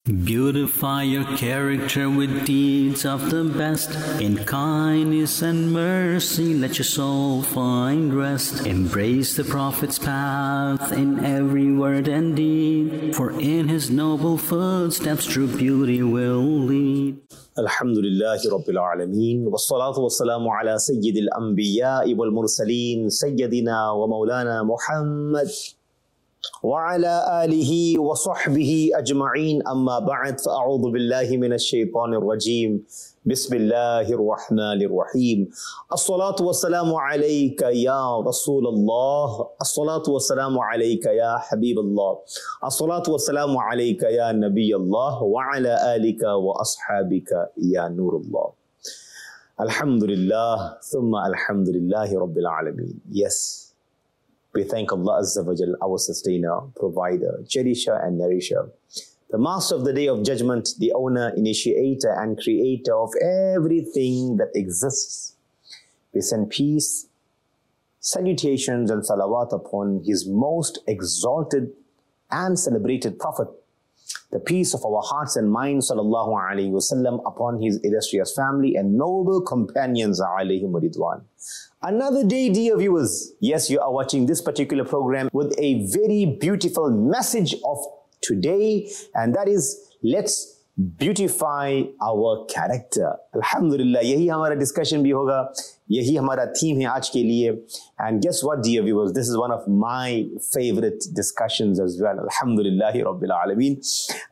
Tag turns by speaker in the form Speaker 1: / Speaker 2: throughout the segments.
Speaker 1: Beautify your character with deeds of the best. In kindness and mercy, let your soul find rest. Embrace the Prophet's path in every word and deed, for in his noble footsteps true beauty will lead.
Speaker 2: Alhamdulillahi Rabbil Alameen, wassalatu wassalamu ala Sayyidil Anbiya'i wal Mursaleen, Sayyidina wa Maulana Muhammad wa ala alihi wa sahbihi ajma'een, amma ba'd, fa'a'udhu billahi minash shaitanir rajim. Bismillahir Rahmanir Rahim. As-salatu wassalamu alayka ya Rasulullah. As-salatu wassalamu alayka ya Habiballah. As-salatu wassalamu alayka ya Nabiyallah wa ala alika wa ashabika ya Nurullah. Alhamdulillah, thumma alhamdulillahi Rabbil Alameen. Yes, we thank Allah Azza wa Jal, our sustainer, provider, cherisher and nourisher, the master of the day of judgment, the owner, initiator and creator of everything that exists. We send peace, salutations and salawat upon his most exalted and celebrated prophet, the peace of our hearts and minds, sallallahu alayhi wasallam, upon his illustrious family and noble companions, alayhim ridwan. Another day, dear viewers. Yes, you are watching this particular program with a very beautiful message of today, and that is, let's beautify our character. Alhamdulillah, yahi hamara discussion bhi hoga, yahi hamara theme hai aaj ke liye. And guess what, dear viewers, this is one of my favorite discussions as well. Alhamdulillahi Rabbil Alameen.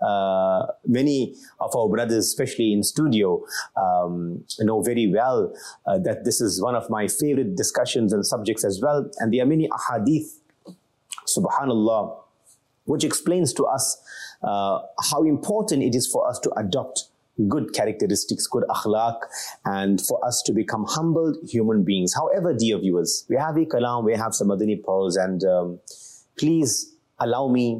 Speaker 2: Many of our brothers, especially in studio, know very well that this is one of my favorite discussions and subjects as well. And there are many ahadith, subhanallah, which explains to us how important it is for us to adopt good characteristics, good akhlaq, and for us to become humbled human beings. However, dear viewers, we have a kalam, we have some Madani pearls, and please allow me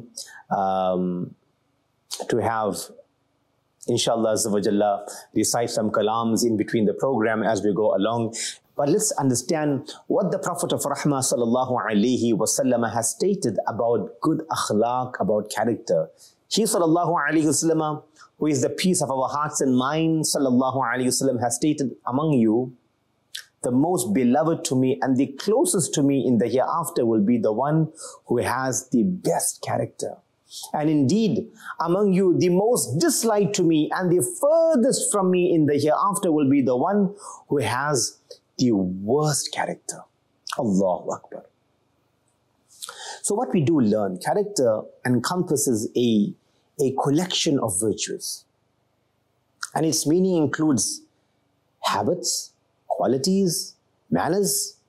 Speaker 2: to have, inshallah Azza wa Jalla, recite some kalams in between the program as we go along. But let's understand what the Prophet of Rahmah sallallahu alayhi wasallam has stated about good akhlaq, about character. He sallallahu alayhi wasallam, who is the peace of our hearts and minds, sallallahu alayhi wasallam, has stated, among you, the most beloved to me and the closest to me in the hereafter will be the one who has the best character. And indeed, among you, the most disliked to me and the furthest from me in the hereafter will be the one who has the worst character. Allahu Akbar. So what we do learn, character encompasses a collection of virtues. And its meaning includes habits, qualities, manners,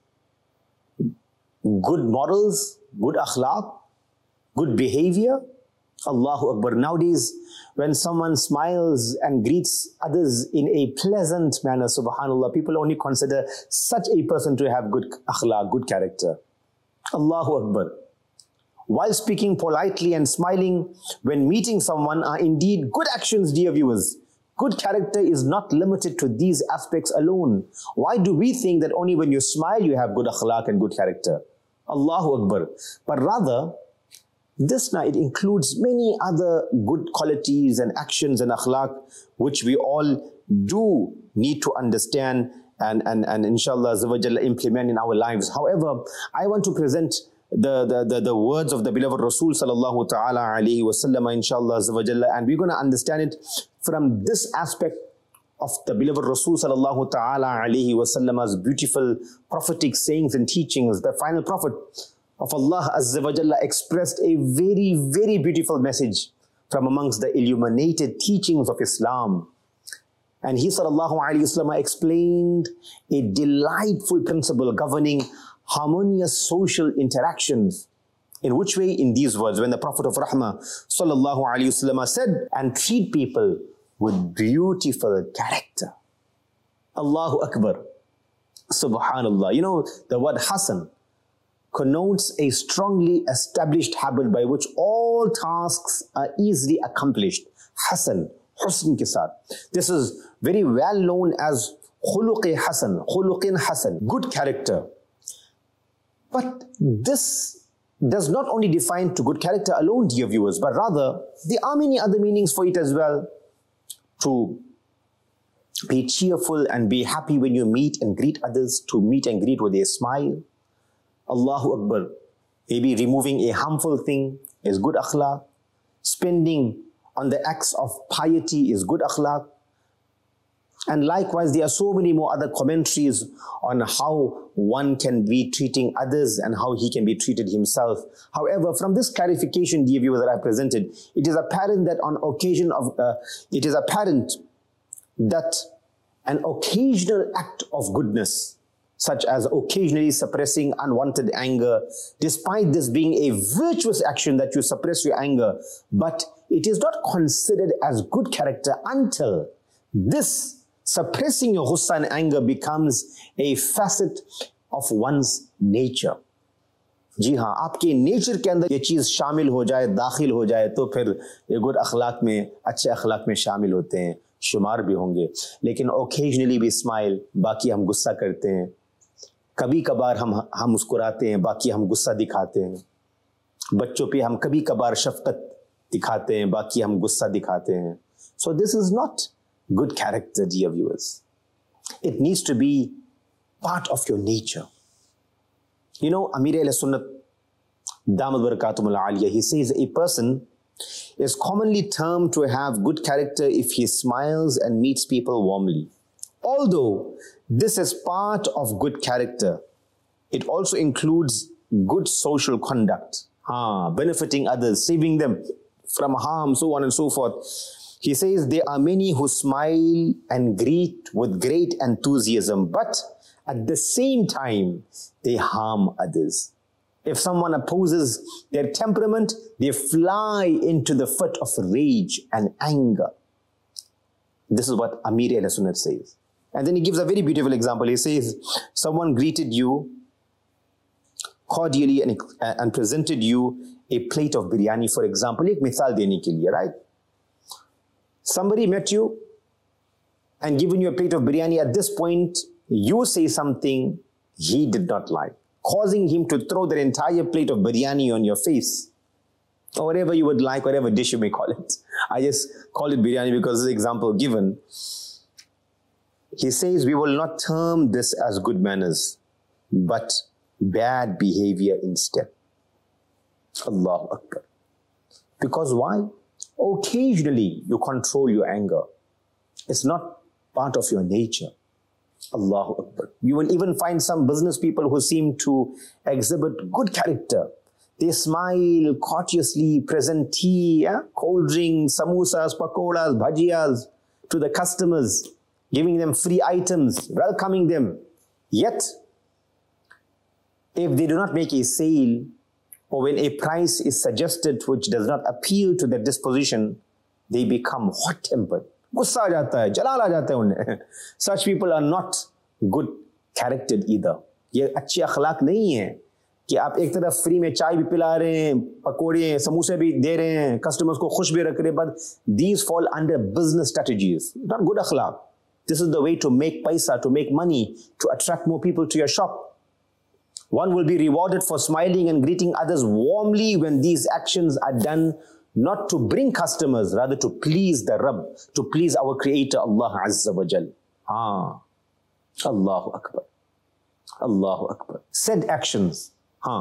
Speaker 2: good morals, good akhlaq, good behavior. Allahu Akbar. Nowadays, when someone smiles and greets others in a pleasant manner, subhanallah, people only consider such a person to have good akhlaq, good character. Allahu Akbar. While speaking politely and smiling when meeting someone are indeed good actions, dear viewers. Good character is not limited to these aspects alone. Why do we think that only when you smile you have good akhlaq and good character? Allahu Akbar. But rather, this now, it includes many other good qualities and actions and akhlaq which we all do need to understand and inshallah Azza wa Jalla implement in our lives. However, I want to present the words of the beloved Rasul sallallahu ta'ala alayhi wa sallam, inshallah Azza wa Jalla, and we're going to understand it from this aspect of the beloved Rasul sallallahu ta'ala alayhi wa sallam's beautiful prophetic sayings and teachings. The final prophet of Allah Azza wa Jalla expressed a very, very beautiful message from amongst the illuminated teachings of Islam. And he sallallahu alayhi wa sallam explained a delightful principle governing harmonious social interactions. In which way? In these words, when the Prophet of Rahmah sallallahu alayhi wa sallam said, and treat people with beautiful character. Allahu Akbar. Subhanallah. You know, the word Hasan connotes a strongly established habit by which all tasks are easily accomplished. Hasan, husn ke saath. This is very well known as khuluq Hasan, khuluqin Hasan, good character. But this does not only define to good character alone, dear viewers, but rather there are many other meanings for it as well. To be cheerful and be happy when you meet and greet others, to meet and greet with a smile. Allahu Akbar. Maybe removing a harmful thing is good akhlaq. Spending on the acts of piety is good akhlaq. And likewise, there are so many more other commentaries on how one can be treating others and how he can be treated himself. However, from this clarification, dear viewers, that I presented, it is apparent that an occasional act of goodness, such as occasionally suppressing unwanted anger, despite this being a virtuous action that you suppress your anger, but it is not considered as good character until this suppressing your ghussa and anger becomes a facet of one's nature. जी हाँ, आपके nature के अंदर ये चीज़ शामिल हो जाए, दाखिल हो जाए, तो फिर ये गुड अखलाक में, अच्छे अखलाक में शामिल होते हैं, शुमार भी होंगे. लेकिन ओकेजनली भी स्माइल, बाकी हम गुस्सा करते हैं. कभी कभार हम मुस्कुराते हैं, बाकी हम गुस्सा दिखाते हैं. बच्चों पे हम कभी कभार शफकत दिखाते हैं, बाकी हम गुस्सा दिखाते हैं. So this is not good character, dear viewers. It needs to be part of your nature. You know, Amir al-Sunnat, Damat Barakatumul Aliyah, he says a person is commonly termed to have good character if he smiles and meets people warmly. Although this is part of good character, it also includes good social conduct, benefiting others, saving them from harm, so on and so forth. He says there are many who smile and greet with great enthusiasm, but at the same time, they harm others. If someone opposes their temperament, they fly into the fit of rage and anger. This is what Amir al-Sunnat says. And then he gives a very beautiful example. He says, someone greeted you cordially and presented you a plate of biryani, for example. Ek mithal dene ke liye, right? Somebody met you and given you a plate of biryani. At this point, you say something he did not like, causing him to throw the entire plate of biryani on your face. Or whatever you would like, whatever dish you may call it. I just call it biryani because this example given. He says we will not term this as good manners, but bad behavior instead. Allahu Akbar. Because why? Occasionally you control your anger. It's not part of your nature. Allahu Akbar. You will even find some business people who seem to exhibit good character. They smile courteously, present tea, cold drinks, samosas, pakoras, bhajiyas to the customers, giving them free items, welcoming them. Yet, if they do not make a sale, or when a price is suggested which does not appeal to their disposition, they become hot-tempered. Gussa aa jata hai, jalal aa jata hai unhe. Such people are not good charactered either. ये अच्छे अखलाक नहीं है कि आप एक तरफ free में चाय भी पिला रहे हैं, पकोड़े, समोसे भी दे रहे हैं, कस्टमर्स को खुश भी रख रहे हैं, but these fall under business strategies, not good akhlaq. This is the way to make paisa, to make money, to attract more people to your shop. One will be rewarded for smiling and greeting others warmly when these actions are done not to bring customers, rather to please the Rabb, to please our Creator, Allah Azza wa Jal. Allahu Akbar. Allahu Akbar. Said actions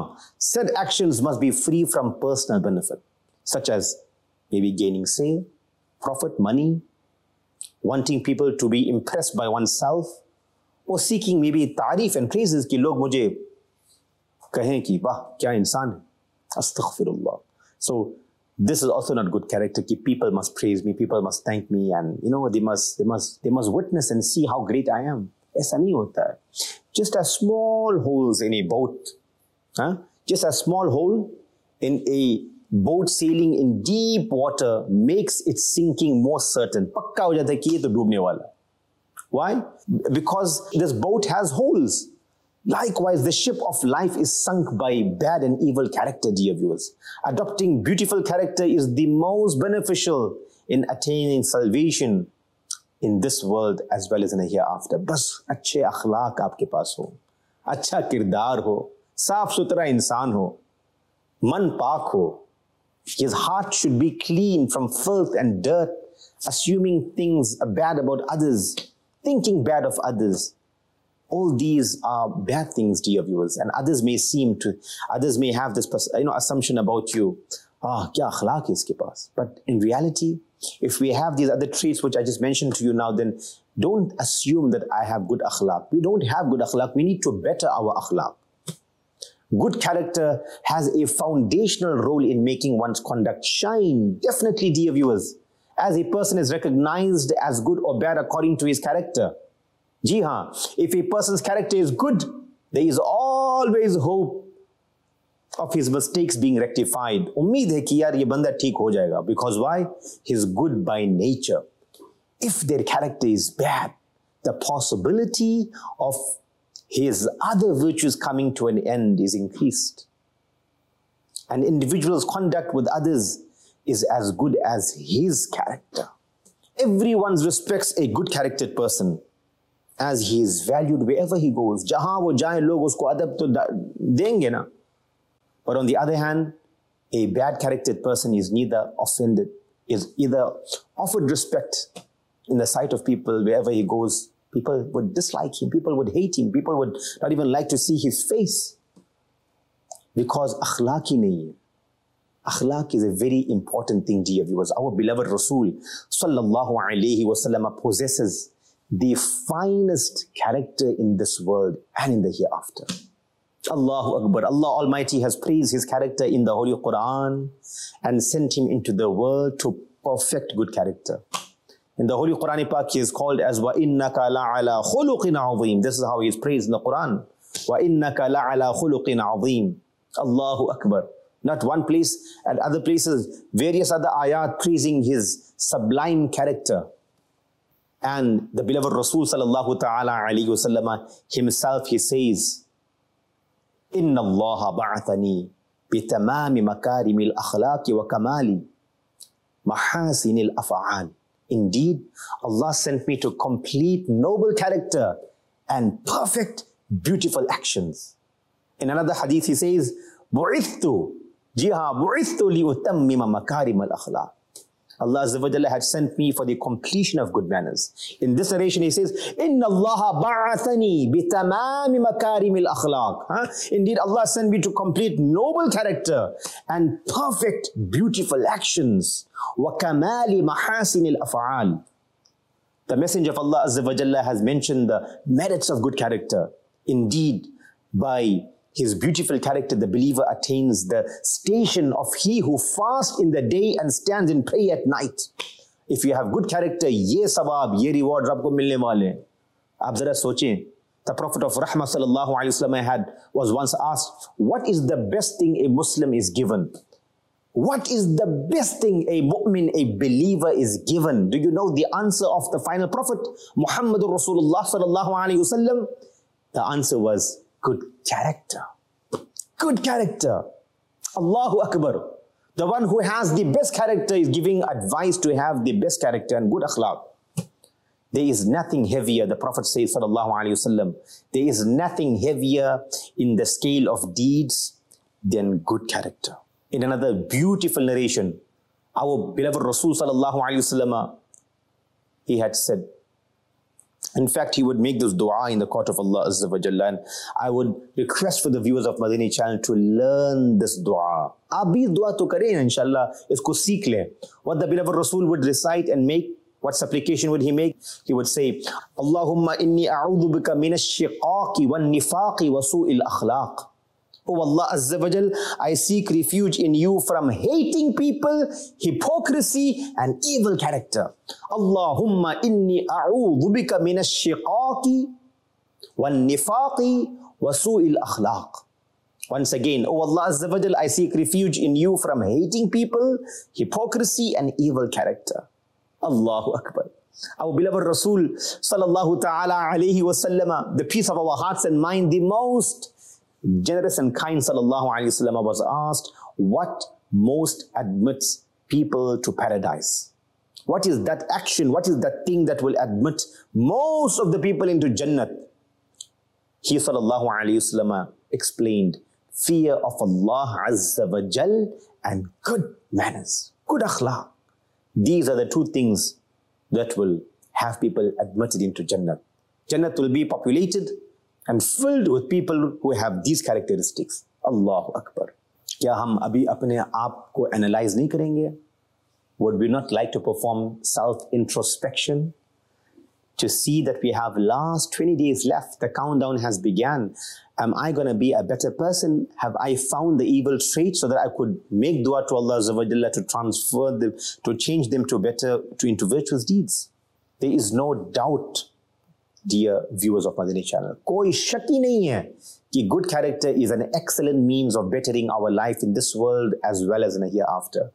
Speaker 2: must be free from personal benefit, such as maybe gaining sale, profit, money, wanting people to be impressed by oneself, or seeking maybe तारीफ and praises कि लोग मुझे कहें कि वाह क्या इंसान है. Astaghfirullah. So this is also not good character. कि people must praise me, people must thank me, and you know they must witness and see how great I am. ऐसा नहीं होता है. Just as small holes in a boat, just a small hole in a boat sailing in deep water makes its sinking more certain. पक्का हो जाता है कि ये तो डूबने वाला. Why? Because this boat has holes. Likewise, the ship of life is sunk by bad and evil character, dear viewers. Adopting beautiful character is the most beneficial in attaining salvation in this world as well as in the hereafter. बस अच्छे अखलाक आपके पास हो, अच्छा किरदार हो, साफ सुथरा इंसान हो, Man paak ho. His heart should be clean from filth and dirt, assuming things bad about others, thinking bad of others. All these are bad things, dear viewers, and others may have this assumption about you. Kya akhlaq hai iske paas? But in reality, if we have these other traits which I just mentioned to you now, then don't assume that I have good akhlaq. We don't have good akhlaq. We need to better our akhlaq. Good character has a foundational role in making one's conduct shine. Definitely, dear viewers, as a person is recognized as good or bad according to his character. Ji haan, if a person's character is good, there is always hope of his mistakes being rectified. Ummeed hai ki yaar ye banda theek ho jayega. Because why? He's good by nature. If their character is bad, the possibility of his other virtues coming to an end is increased. An individual's conduct with others is as good as his character. Everyone respects a good charactered person as he is valued wherever he goes. Jahan wo jaye log usko adab to denge na. But on the other hand, a bad charactered person is neither offended, is either offered respect in the sight of people wherever he goes. People would dislike him, people would hate him, people would not even like to see his face. Because akhlaq hi nahi hai. Akhlaq is a very important thing, dear viewers. Our beloved Rasul sallallahu alayhi wasallam possesses the finest character in this world and in the hereafter. Allahu Akbar. Allah Almighty has praised his character in the Holy Quran and sent him into the world to perfect good character. In the Holy Quran Pak, he is called as وَإِنَّكَ لَعَلَى خُلُقٍ عَظِيمٍ. This is how he is praised in the Quran. وَإِنَّكَ لَعَلَى خُلُقٍ عَظِيمٍ. Allahu Akbar. Not one place, and other places, various other ayat praising his sublime character. And the beloved Rasul sallallahu ta'ala alayhi wa sallam himself, he says, إِنَّ اللَّهَ بَعَثَنِي بِتَمَامِ مَكَارِمِ الْأَخْلَاقِ وَكَمَالِ مَحَاسِنِ الْأَفْعَالِ. Indeed, Allah sent me to complete noble character and perfect, beautiful actions. In another hadith, he says, بُعِثْتُ جِهَا بُعِثْتُ لِأُتَمِّمَ مَكَارِمَ الْأَخْلَاقِ. Allah Azza wa Jalla had sent me for the completion of good manners. In this narration, he says, إِنَّ اللَّهَ بَعَثَنِي بِتَمَامِ مَكَارِمِ الْأَخْلَاقِ. Indeed, Allah sent me to complete noble character and perfect, beautiful actions. وَكَمَالِ مَحَاسِنِ الْأَفْعَالِ. The Messenger of Allah Azza wa Jalla has mentioned the merits of good character. Indeed, by his beautiful character, the believer attains the station of he who fasts in the day and stands in prayer at night. If you have good character, ye sawab, ye reward rabko milne wale. Aap zara sochein. The Prophet of Rahmah sallallahu alayhi wasallam was once asked, what is the best thing a Muslim is given? What is the best thing a mu'min, a believer is given? Do you know the answer of the final Prophet, Muhammadur Rasulullah sallallahu alayhi wasallam? The answer was good character. Good character. Allahu Akbar. The one who has the best character is giving advice to have the best character and good akhlaq. There is nothing heavier, the Prophet says sallallahu alayhi wasallam, there is nothing heavier in the scale of deeds than good character. In another beautiful narration, our beloved Rasul sallallahu alayhi wasallam, he had said, in fact, he would make this dua in the court of Allah Azza wa Jalla, and I would request for the viewers of Madani channel to learn this dua. Aap bhi dua to kare, inshallah, isko seek le. What the beloved Rasul would recite and make, what supplication would he make? He would say, Allahumma inni a'udhu bika min ash-shiqaqi wal-nifaqi wa su'il akhlaq. Oh Allah Azza wa Jal, I seek refuge in you from hating people, hypocrisy and evil character. Allahumma inni a'udhu bika min ash-shiqaqi wal-nifaqi wa su'il akhlaq. Once again, oh Allah Azza wa Jal, I seek refuge in you from hating people, hypocrisy and evil character. Allahu Akbar. Our beloved Rasul sallallahu ta'ala alayhi wa sallam, the peace of our hearts and mind, the most generous and kind sallallahu alayhi wa sallam, was asked, what most admits people to paradise? What is that action? What is that thing that will admit most of the people into Jannat? He sallallahu alayhi wa sallam explained, fear of Allah Azza wa Jal, and good manners, good akhlaq. These are the two things that will have people admitted into Jannah. Jannah will be populated and filled with people who have these characteristics. Allahu Akbar. क्या हम अभी अपने आप को analyze नहीं करेंगे? Would we not like to perform self-introspection? To see that we have last 20 days left, the countdown has begun. Am I going to be a better person? Have I found the evil traits so that I could make dua to Allah Azza wa Jalla to transfer them, to change them into virtuous deeds? There is no doubt, dear viewers of Madani channel, koi shaki nahi hai ki good character is an excellent means of bettering our life in this world as well as in the hereafter.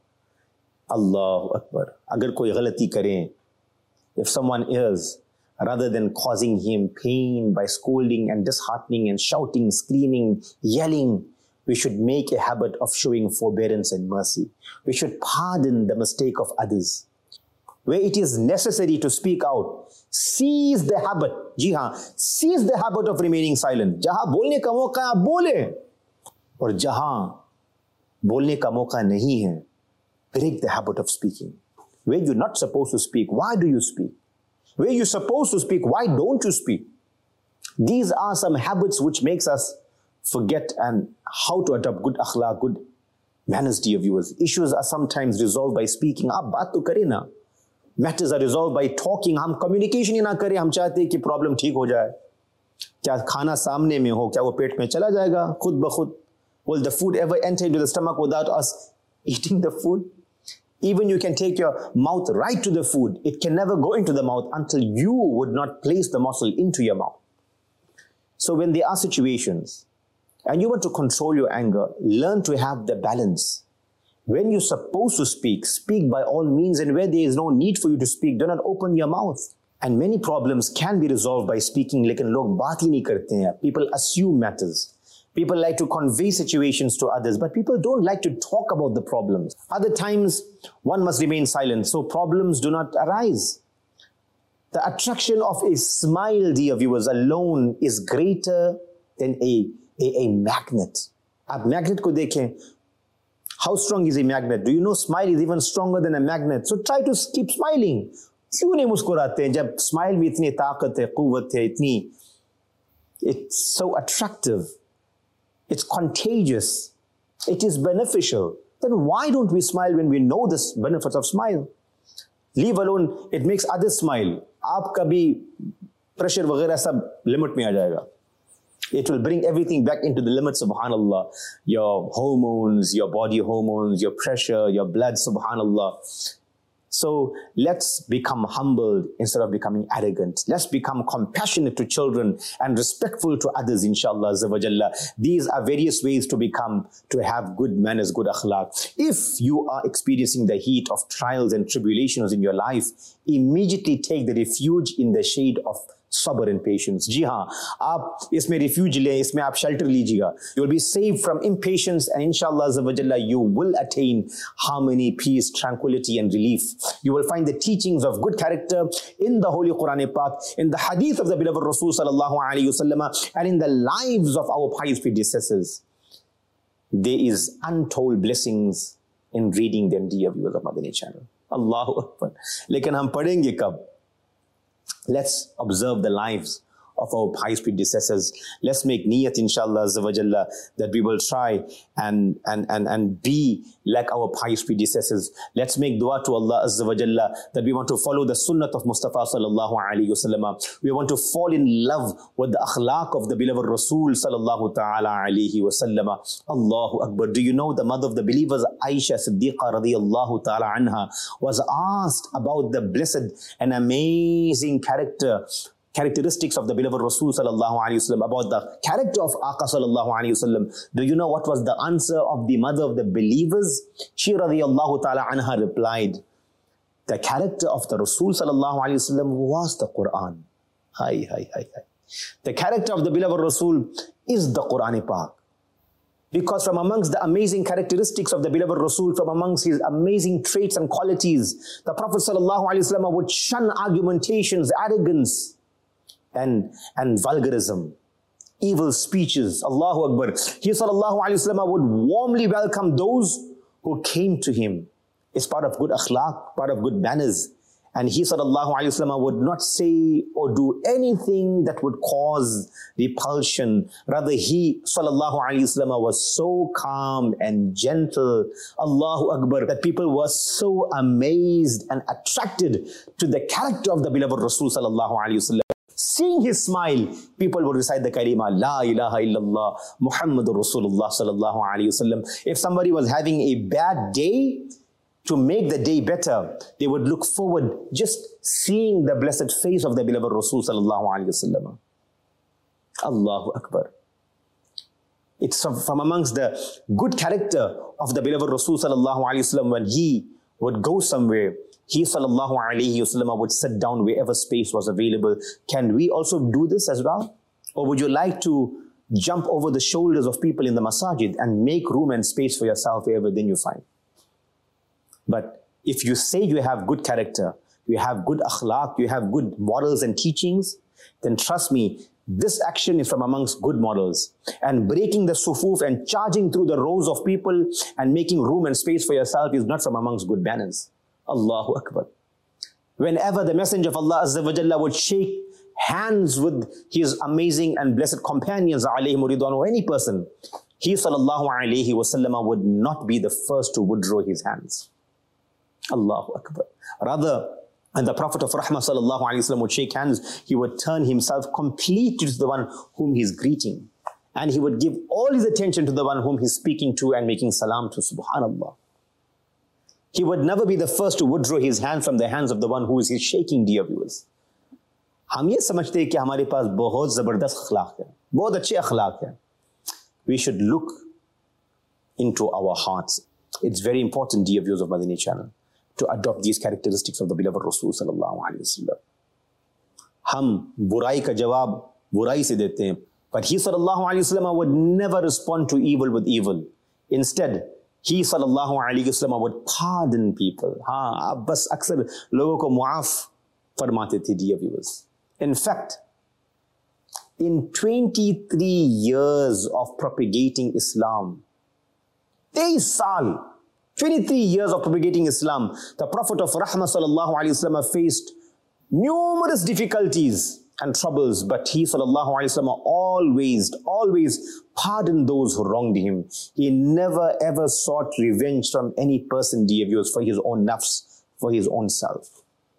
Speaker 2: Allahu Akbar. Agar koi ghalati kare, if someone is, rather than causing him pain by scolding and disheartening and shouting, screaming, yelling, we should make a habit of showing forbearance and mercy. We should pardon the mistake of others. Where it is necessary to speak out, seize the habit. Ji haan, seize the habit of remaining silent. Jahan bolne ka mauka hai, aap bole. Aur jahan bolne ka mauka nahi hai, break the habit of speaking. Where you're not supposed to speak, why do you speak? Where you're supposed to speak, why don't you speak? These are some habits which makes us forget and how to adopt good akhlaq, good manners, dear viewers. Issues are sometimes resolved by speaking. Aap baat to kare na. Matters are resolved by talking. Hum communication hi na kare. Hum chahte hain ki problem theek ho jaye. Kya khana samne mein ho? Kya wo pet mein chala jayega? Khud ba khud. Will the food ever enter into the stomach without us eating the food? Even you can take your mouth right to the food. It can never go into the mouth until you would not place the morsel into your mouth. So when there are situations and you want to control your anger, learn to have the balance. When you're supposed to speak, speak by all means, and where there is no need for you to speak, do not open your mouth. And many problems can be resolved by speaking, lekin log baat hi nahi karte hain. People assume matters. People like to convey situations to others, but people don't like to talk about the problems. Other times, one must remain silent, so problems do not arise. The attraction of a smile, dear viewers, alone is greater than a magnet. A magnet ko dekhen. How strong is a magnet? Do you know smile is even stronger than a magnet? So try to keep smiling. क्यों नहीं मुस्कुराते हैं जब smile में इतनी ताकत है, कुव्वत है, इतनी, it's so attractive. It's contagious. It is beneficial. Then why don't we smile when we know the benefits of smile? Leave alone, it makes others smile. आपका भी pressure वगैरह सब limit में आ जाएगा. It will bring everything back into the limits, subhanallah. Your hormones, your body hormones, your pressure, your blood, subhanallah. So let's become humbled instead of becoming arrogant. Let's become compassionate to children and respectful to others, inshallah azza wa jalla. These are various ways to have good manners, good akhlaq. If you are experiencing the heat of trials and tribulations in your life, immediately take the refuge in the shade of sabr and patience. जी हाँ, आप इसमें refuge लें, इसमें आप shelter लीजिएगा. You will be saved from impatience, and inshallah azza wa jalla, you will attain harmony, peace, tranquility and relief. You will find the teachings of good character in the Holy Quran Pak, in the hadith of the beloved Rasul sallallahu alayhi wasallam, and in the lives of our pious predecessors. There is untold blessings in reading them, dear viewers of Madani channel. Allahu Akbar. लेकिन हम पढ़ेंगे कब? Let's observe the lives of our pious predecessors. Let's make niyat, inshallah azza wa jalla, that we will try and be like our pious predecessors. Let's make dua to Allah azza wa jalla that we want to follow the sunnah of Mustafa sallallahu alayhi wasallam. We want to fall in love with the akhlaq of the beloved Rasul sallallahu ta'ala alayhi wasallam. Allahu Akbar. Do you know the mother of the believers, Aisha Siddiqa radiyallahu ta'ala anha, was asked about the blessed and amazing characteristics of the beloved Rasul sallallahu alayhi wasallam, about the character of Aqa sallallahu alayhi wasallam. Do you know what was the answer of the mother of the believers? She radiyallahu ta'ala anha replied, the character of the Rasul sallallahu alayhi wasallam was the Quran. The character of the beloved Rasul is the Quran Pak. Because from amongst the amazing characteristics of the beloved Rasul, from amongst his amazing traits and qualities, the Prophet sallallahu alayhi wasallam would shun argumentations, arrogance, and vulgarism. evil speeches. Allahu Akbar. He sallallahu alayhi wasallam would warmly welcome those who came to him. It's part of good akhlaq, part of good manners. And he sallallahu alayhi wasallam would not say or do anything that would cause repulsion. Rather, he sallallahu alayhi wasallam was so calm and gentle, Allahu Akbar, that people were so amazed and attracted to the character of the beloved Rasul sallallahu alayhi wasallam. Seeing his smile, people would recite the kalima, La ilaha illallah, Muhammadur Rasulullah sallallahu alayhi wasallam. If somebody was having a bad day, to make the day better, they would look forward just seeing the blessed face of the beloved Rasul sallallahu alayhi wasallam. Allahu Akbar. It's from amongst the good character of the beloved Rasul sallallahu alayhi wasallam. When he would go somewhere, he sallallahu alayhi wasallam would sit down wherever space was available. Can we also do this as well? Or would you like to jump over the shoulders of people in the masajid and make room and space for yourself wherever then you find? But if you say you have good character, you have good akhlaq, you have good morals and teachings, then trust me, this action is from amongst good models. And breaking the sufuf and charging through the rows of people and making room and space for yourself is not from amongst good manners. Allahu Akbar. Whenever the Messenger of Allah Azza wa Jalla would shake hands with his amazing and blessed companions, alayhim ridwan, or any person, he sallallahu alayhi wasallam would not be the first to withdraw his hands. Allahu Akbar. Rather, when the Prophet of Rahmah sallallahu alayhi wasallam would shake hands, he would turn himself completely to the one whom he's greeting. And he would give all his attention to the one whom he's speaking to and making salam to. Subhanallah. He would never be the first to withdraw his hand from the hands of the one who is shaking, dear viewers. हम ये समझते हैं कि हमारे पास बहुत ज़बरदस्त अखलाक है, बहुत अच्छे अखलाक है. We should look into our hearts. It's very important, dear viewers of Madani channel, to adopt these characteristics of the beloved Rasul sallallahu alaihi wasallam. हम बुराई का जवाब बुराई से देते हैं, but he sallallahu alaihi wasallam would never respond to evil with evil. Instead, he sallallahu alaihi wasallam would pardon people. हाँ, आप बस अक्सर लोगों को मुआफ फरमाते थे, dear viewers. In fact, in 23 years of propagating Islam, 23 years of propagating Islam, the Prophet of Rahmah sallallahu alayhi wasallam faced numerous difficulties and troubles, but he sallallahu alayhi wasallam always pardoned those who wronged him. He never ever sought revenge from any person, dear viewers, for his own nafs, for his own self.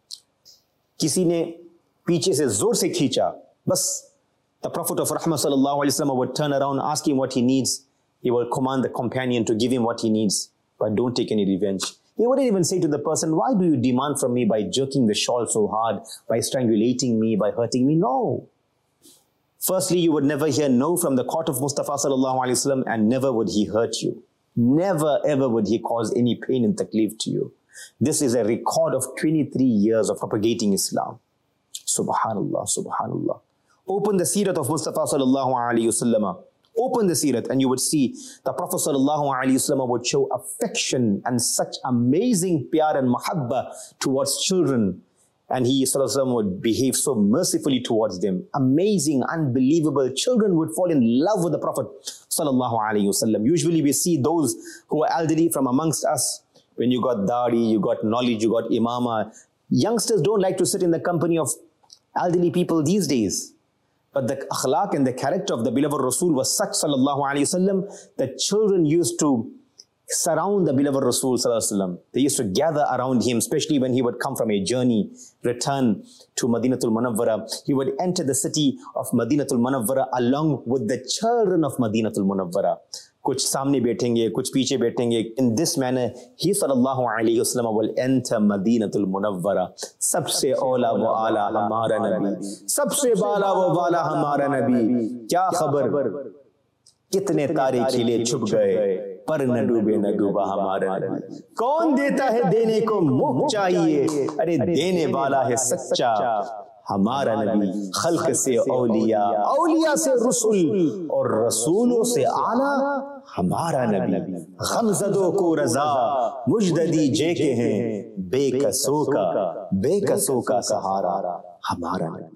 Speaker 2: किसी ने पीछे से जोर से खींचा, बस the Prophet of Rahmah sallallahu alayhi wasallam would turn around, ask him what he needs. He will command the companion to give him what he needs, but don't take any revenge. He wouldn't even say to the person, why do you demand from me by jerking the shawl so hard, by strangulating me, by hurting me? No. Firstly, you would never hear no from the court of Mustafa sallallahu alaihi wasallam, and never would he hurt you. Never ever would he cause any pain and taklif to you. This is a record of 23 years of propagating Islam. Subhanallah, subhanallah. Open the seerat of Mustafa sallallahu alaihi wasallam. Open the seerat and you would see the Prophet sallallahu alaihi wasallam would show affection and such amazing pyar and mahabba towards children. And he sallallahu alaihi wasallam would behave so mercifully towards them. Amazing, unbelievable. Children would fall in love with the Prophet sallallahu alaihi wasallam. Usually we see those who are elderly from amongst us. When you got dadi, you got knowledge, you got imama. Youngsters don't like to sit in the company of elderly people these days. But the akhlaq and the character of the beloved Rasul was such sallallahu alayhi wasallam that children used to surround the beloved Rasul sallallahu alayhi wasallam. They used to gather around him, especially when he would come from a journey, return to Madinatul Munawwara. He would enter the city of Madinatul Munawwara along with the children of Madinatul Munawwara. कुछ सामने बैठेंगे, कुछ पीछे बैठेंगे. In this manner, he sallallahu alayhi wasallam will enter Madinatul Munawwara. सबसे औला व आला हमारा नबी, सबसे बाला व बाला हमारा नबी. क्या खबर कितने तारे खिले छुप गए, पर न डूबे न डूबा हमारा नबी. कौन देता है देने को मुख चाहिए, अरे देने वाला है सच्चा हमारा नबी. खल्क से औलिया, औलिया से रसूल और रसूलों से आला हमारा नबी. गमज़दों को रज़ा मुजददी जेके हैं, बेकसों का सहारा हमारा नबी.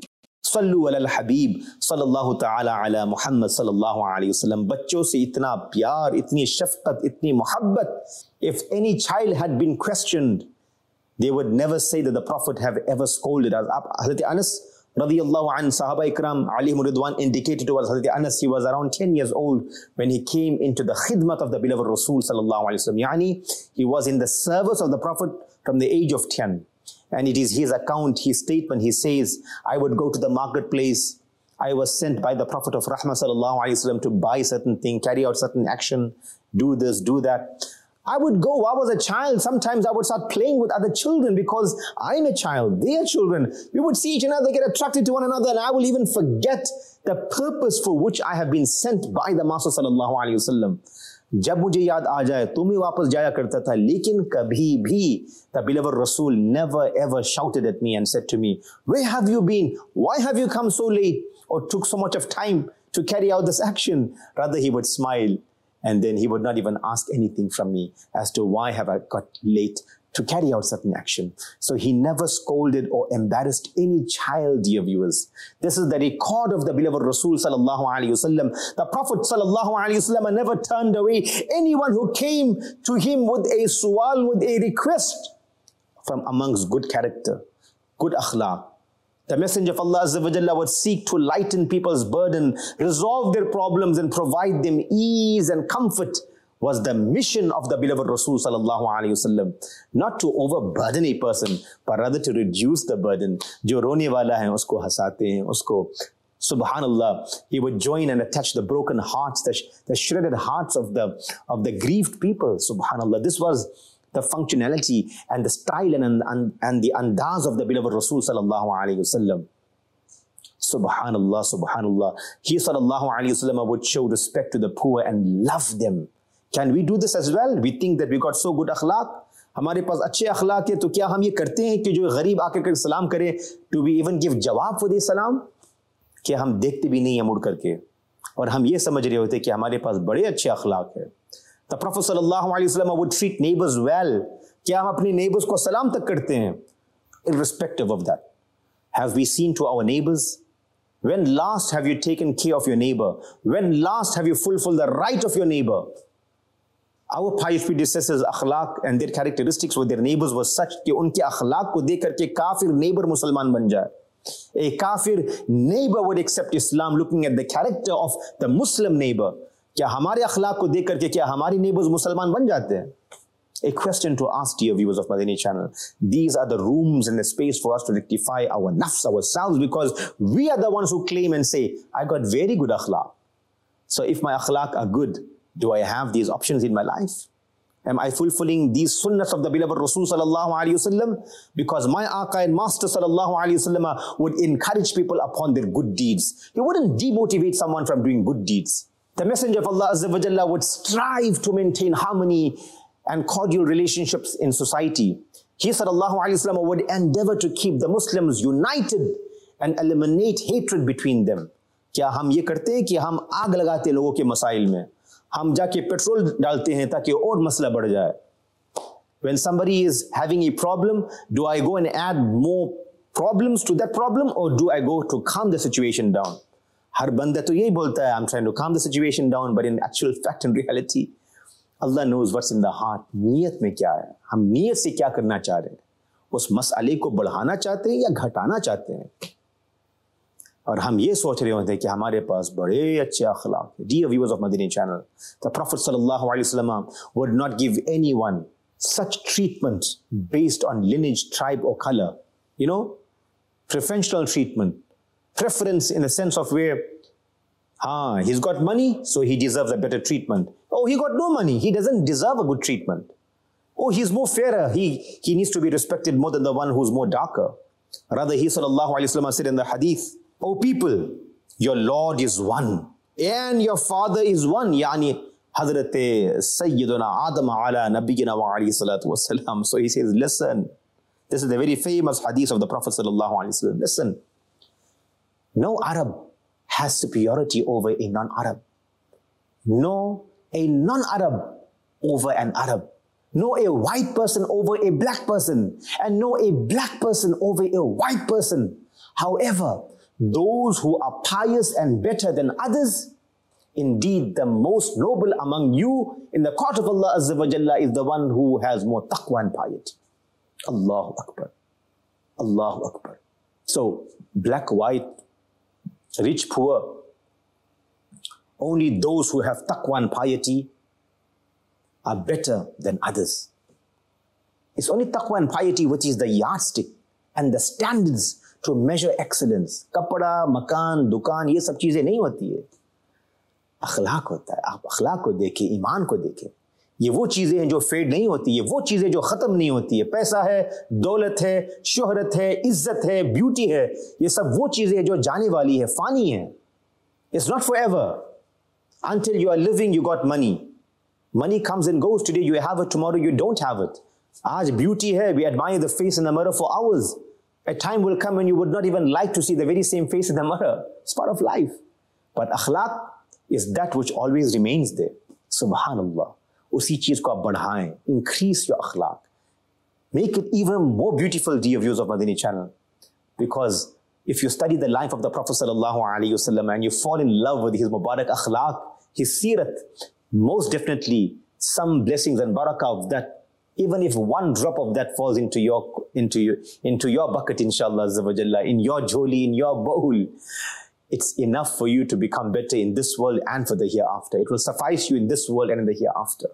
Speaker 2: सल्लु अलल हबीब सल्लल्लाहु ताला अला मुहम्मद सल्लल्लाहु अलैहि वसल्लम. बच्चों से इतना प्यार, इतनी शफकत, इतनी मोहब्बत. If any child had been questioned, they would never say that the Prophet have ever scolded us. Hazrat Anas radiyallahu anhu, Sahaba Ikram alayhim ridwan, indicated to us, Hazrat Anas, he was around 10 years old when he came into the khidmat of the beloved Rasul sallallahu alayhi wasallam. Yani, he was in the service of the Prophet from the age of 10. And it is his account, his statement, he says, I would go to the marketplace. I was sent by the Prophet of Rahmah sallallahu alayhi wasallam to buy certain thing, carry out certain action, do this, do that. I would go, I was a child, sometimes I would start playing with other children because I'm a child, they are children. We would see each other, get attracted to one another, and I will even forget the purpose for which I have been sent by the Master sallallahu alayhi wasallam. जब मुझे याद आ जाए तो मैं वापस जाया करता था, लेकिन कभी भी the beloved Rasul never ever shouted at me and said to me, where have you been? Why have you come so late? Or took so much of time to carry out this action? Rather, he would smile and then he would not even ask anything from me as to why have I got late to carry out certain action. So he never scolded or embarrassed any child, dear viewers. This is the record of the beloved Rasul sallallahu alaihi wasallam. The Prophet sallallahu alaihi wasallam never turned away anyone who came to him with a su'al, with a request from amongst good character, good akhlaq. The Messenger of Allah Azza wa Jalla would seek to lighten people's burden, resolve their problems and provide them ease and comfort. Was the mission of the beloved Rasul sallallahu alaihi wasallam. Not to overburden a person, but rather to reduce the burden. Jo rone wala hai, usko hasate hain, usko, subhanallah, he would join and attach the broken hearts, the shredded hearts of the grieved people. Subhanallah, this was the functionality and the style and the andaz of the beloved Rasul sallallahu alaihi wasallam. Subhanallah, subhanallah. He sallallahu alaihi wasallam would show respect to the poor and love them. Can we do this as well? We think that we got so good akhlaq. हमारे पास अच्छे अखलाक है, तो क्या हम ये करते हैं कि जो गरीब आके सलाम करे, do we even give जवाब for the salam? क्या हम देखते भी नहीं हैं मुड़ करके, और हम ये समझ रहे होते हैं कि हमारे पास बड़े अच्छे अखलाक है. The Prophet sallallahu alaihi wasallam would treat neighbors well. क्या हम अपने neighbors को सलाम तक करते हैं? Irrespective of that, have we seen to our neighbors? When last have you taken care of your neighbor? When last have you fulfilled the right of your neighbor? Our pious predecessors' akhlaq and their characteristics with their neighbors was such कि उनके akhlaq को देख करके काफिर neighbor मुसलमान बन जाए. A kafir neighbor would accept Islam looking at the character of the Muslim neighbor. क्या हमारे akhlaq को देख करके क्या हमारी neighbors मुसलमान बन जाते हैं? A question to ask, dear viewers of Madani channel. These are the rooms and the space for us to rectify our nafs, ourselves, because we are the ones who claim and say, I got very good akhlaq. So if my akhlaq are good, do I have these options in my life? Am I fulfilling these sunnahs of the beloved Rasul sallallahu alaihi wasallam? Because my Aqā and Master sallallahu alaihi wasallam would encourage people upon their good deeds. He wouldn't demotivate someone from doing good deeds. The Messenger of Allah Azza wa Jalla would strive to maintain harmony and cordial relationships in society. He sallallahu alaihi wasallam would endeavor to keep the Muslims united and eliminate hatred between them. क्या हम ये करते हैं कि हम आग लगाते लोगों के मसाइल में, हम जाके पेट्रोल डालते हैं ताकि और मसला बढ़ जाए? When somebody is having a problem, do I go and add more problems to that problem, or do I go to calm the situation down? हर बंदा तो यही बोलता है, I'm trying to calm the situation down, but in actual fact and reality, Allah knows what's in the heart. नीयत में क्या है, हम नीयत से क्या करना चाह रहे हैं, उस मसले को बढ़ाना चाहते हैं या घटाना चाहते हैं? और हम ये सोच रहे होते हैं कि हमारे पास बड़े अच्छे अखलाक हैं. Dear viewers of Madani channel, the Prophet sallallahu alaihi wasallam would not give anyone such treatment based on lineage, tribe or color. You know, preferential treatment. Preference in the sense of where, he's got money, so he deserves a better treatment. Oh, he got no money, he doesn't deserve a good treatment. Oh, he's more fairer, he needs to be respected more than the one who's more darker. Rather, he sallallahu alaihi wasallam said in the hadith, O people, your Lord is one, and your Father is one. Yani, Hazrat Sayyiduna Adam ala Nabiyyina wa alayhi salatu wasalam. So he says, listen, this is the very famous hadith of the Prophet sallallahu alaihi wasallam. Listen, no Arab has superiority over a non-Arab. No, a non-Arab over an Arab. No, a white person over a black person. And no, a black person over a white person. However, those who are pious and better than others, indeed the most noble among you in the court of Allah Azza wa Jalla is the one who has more taqwa and piety. Allahu Akbar. Allahu Akbar. So, black, white, rich, poor, only those who have taqwa and piety are better than others. It's only taqwa and piety which is the yardstick and the standards to measure excellence. Kapda, makan, dukan, ये सब चीजें नहीं होती है. अखलाक होता है. आप अखलाक को देखें, ईमान को देखें. ये वो चीजें हैं जो फेड नहीं होती है, वो चीजें जो खत्म नहीं होती है. पैसा है, दौलत है, शोहरत है, इज्जत है, ब्यूटी है, ये सब वो चीजें जो जाने वाली है, फानी है. It's not forever. Until you are living, you got money. Money comes and goes. Today you have it, tomorrow you don't have it. Aaj beauty hai, we admire the face in the mirror for hours. A time will come when you would not even like to see the very same face in the mirror. It's part of life. But akhlaq is that which always remains there. Subhanallah. Usi cheez ko aap badhaएं. Increase your akhlaq. Make it even more beautiful, dear viewers of Madani channel. Because if you study the life of the Prophet sallallahu alaihi wasallam and you fall in love with his Mubarak akhlaq, his sirat, most definitely some blessings and barakah of that, even if one drop of that falls into your bucket, inshallah azza wa jalla, in your joli, in your bowl, it's enough for you to become better in this world and for the hereafter. It will suffice you in this world and in the hereafter.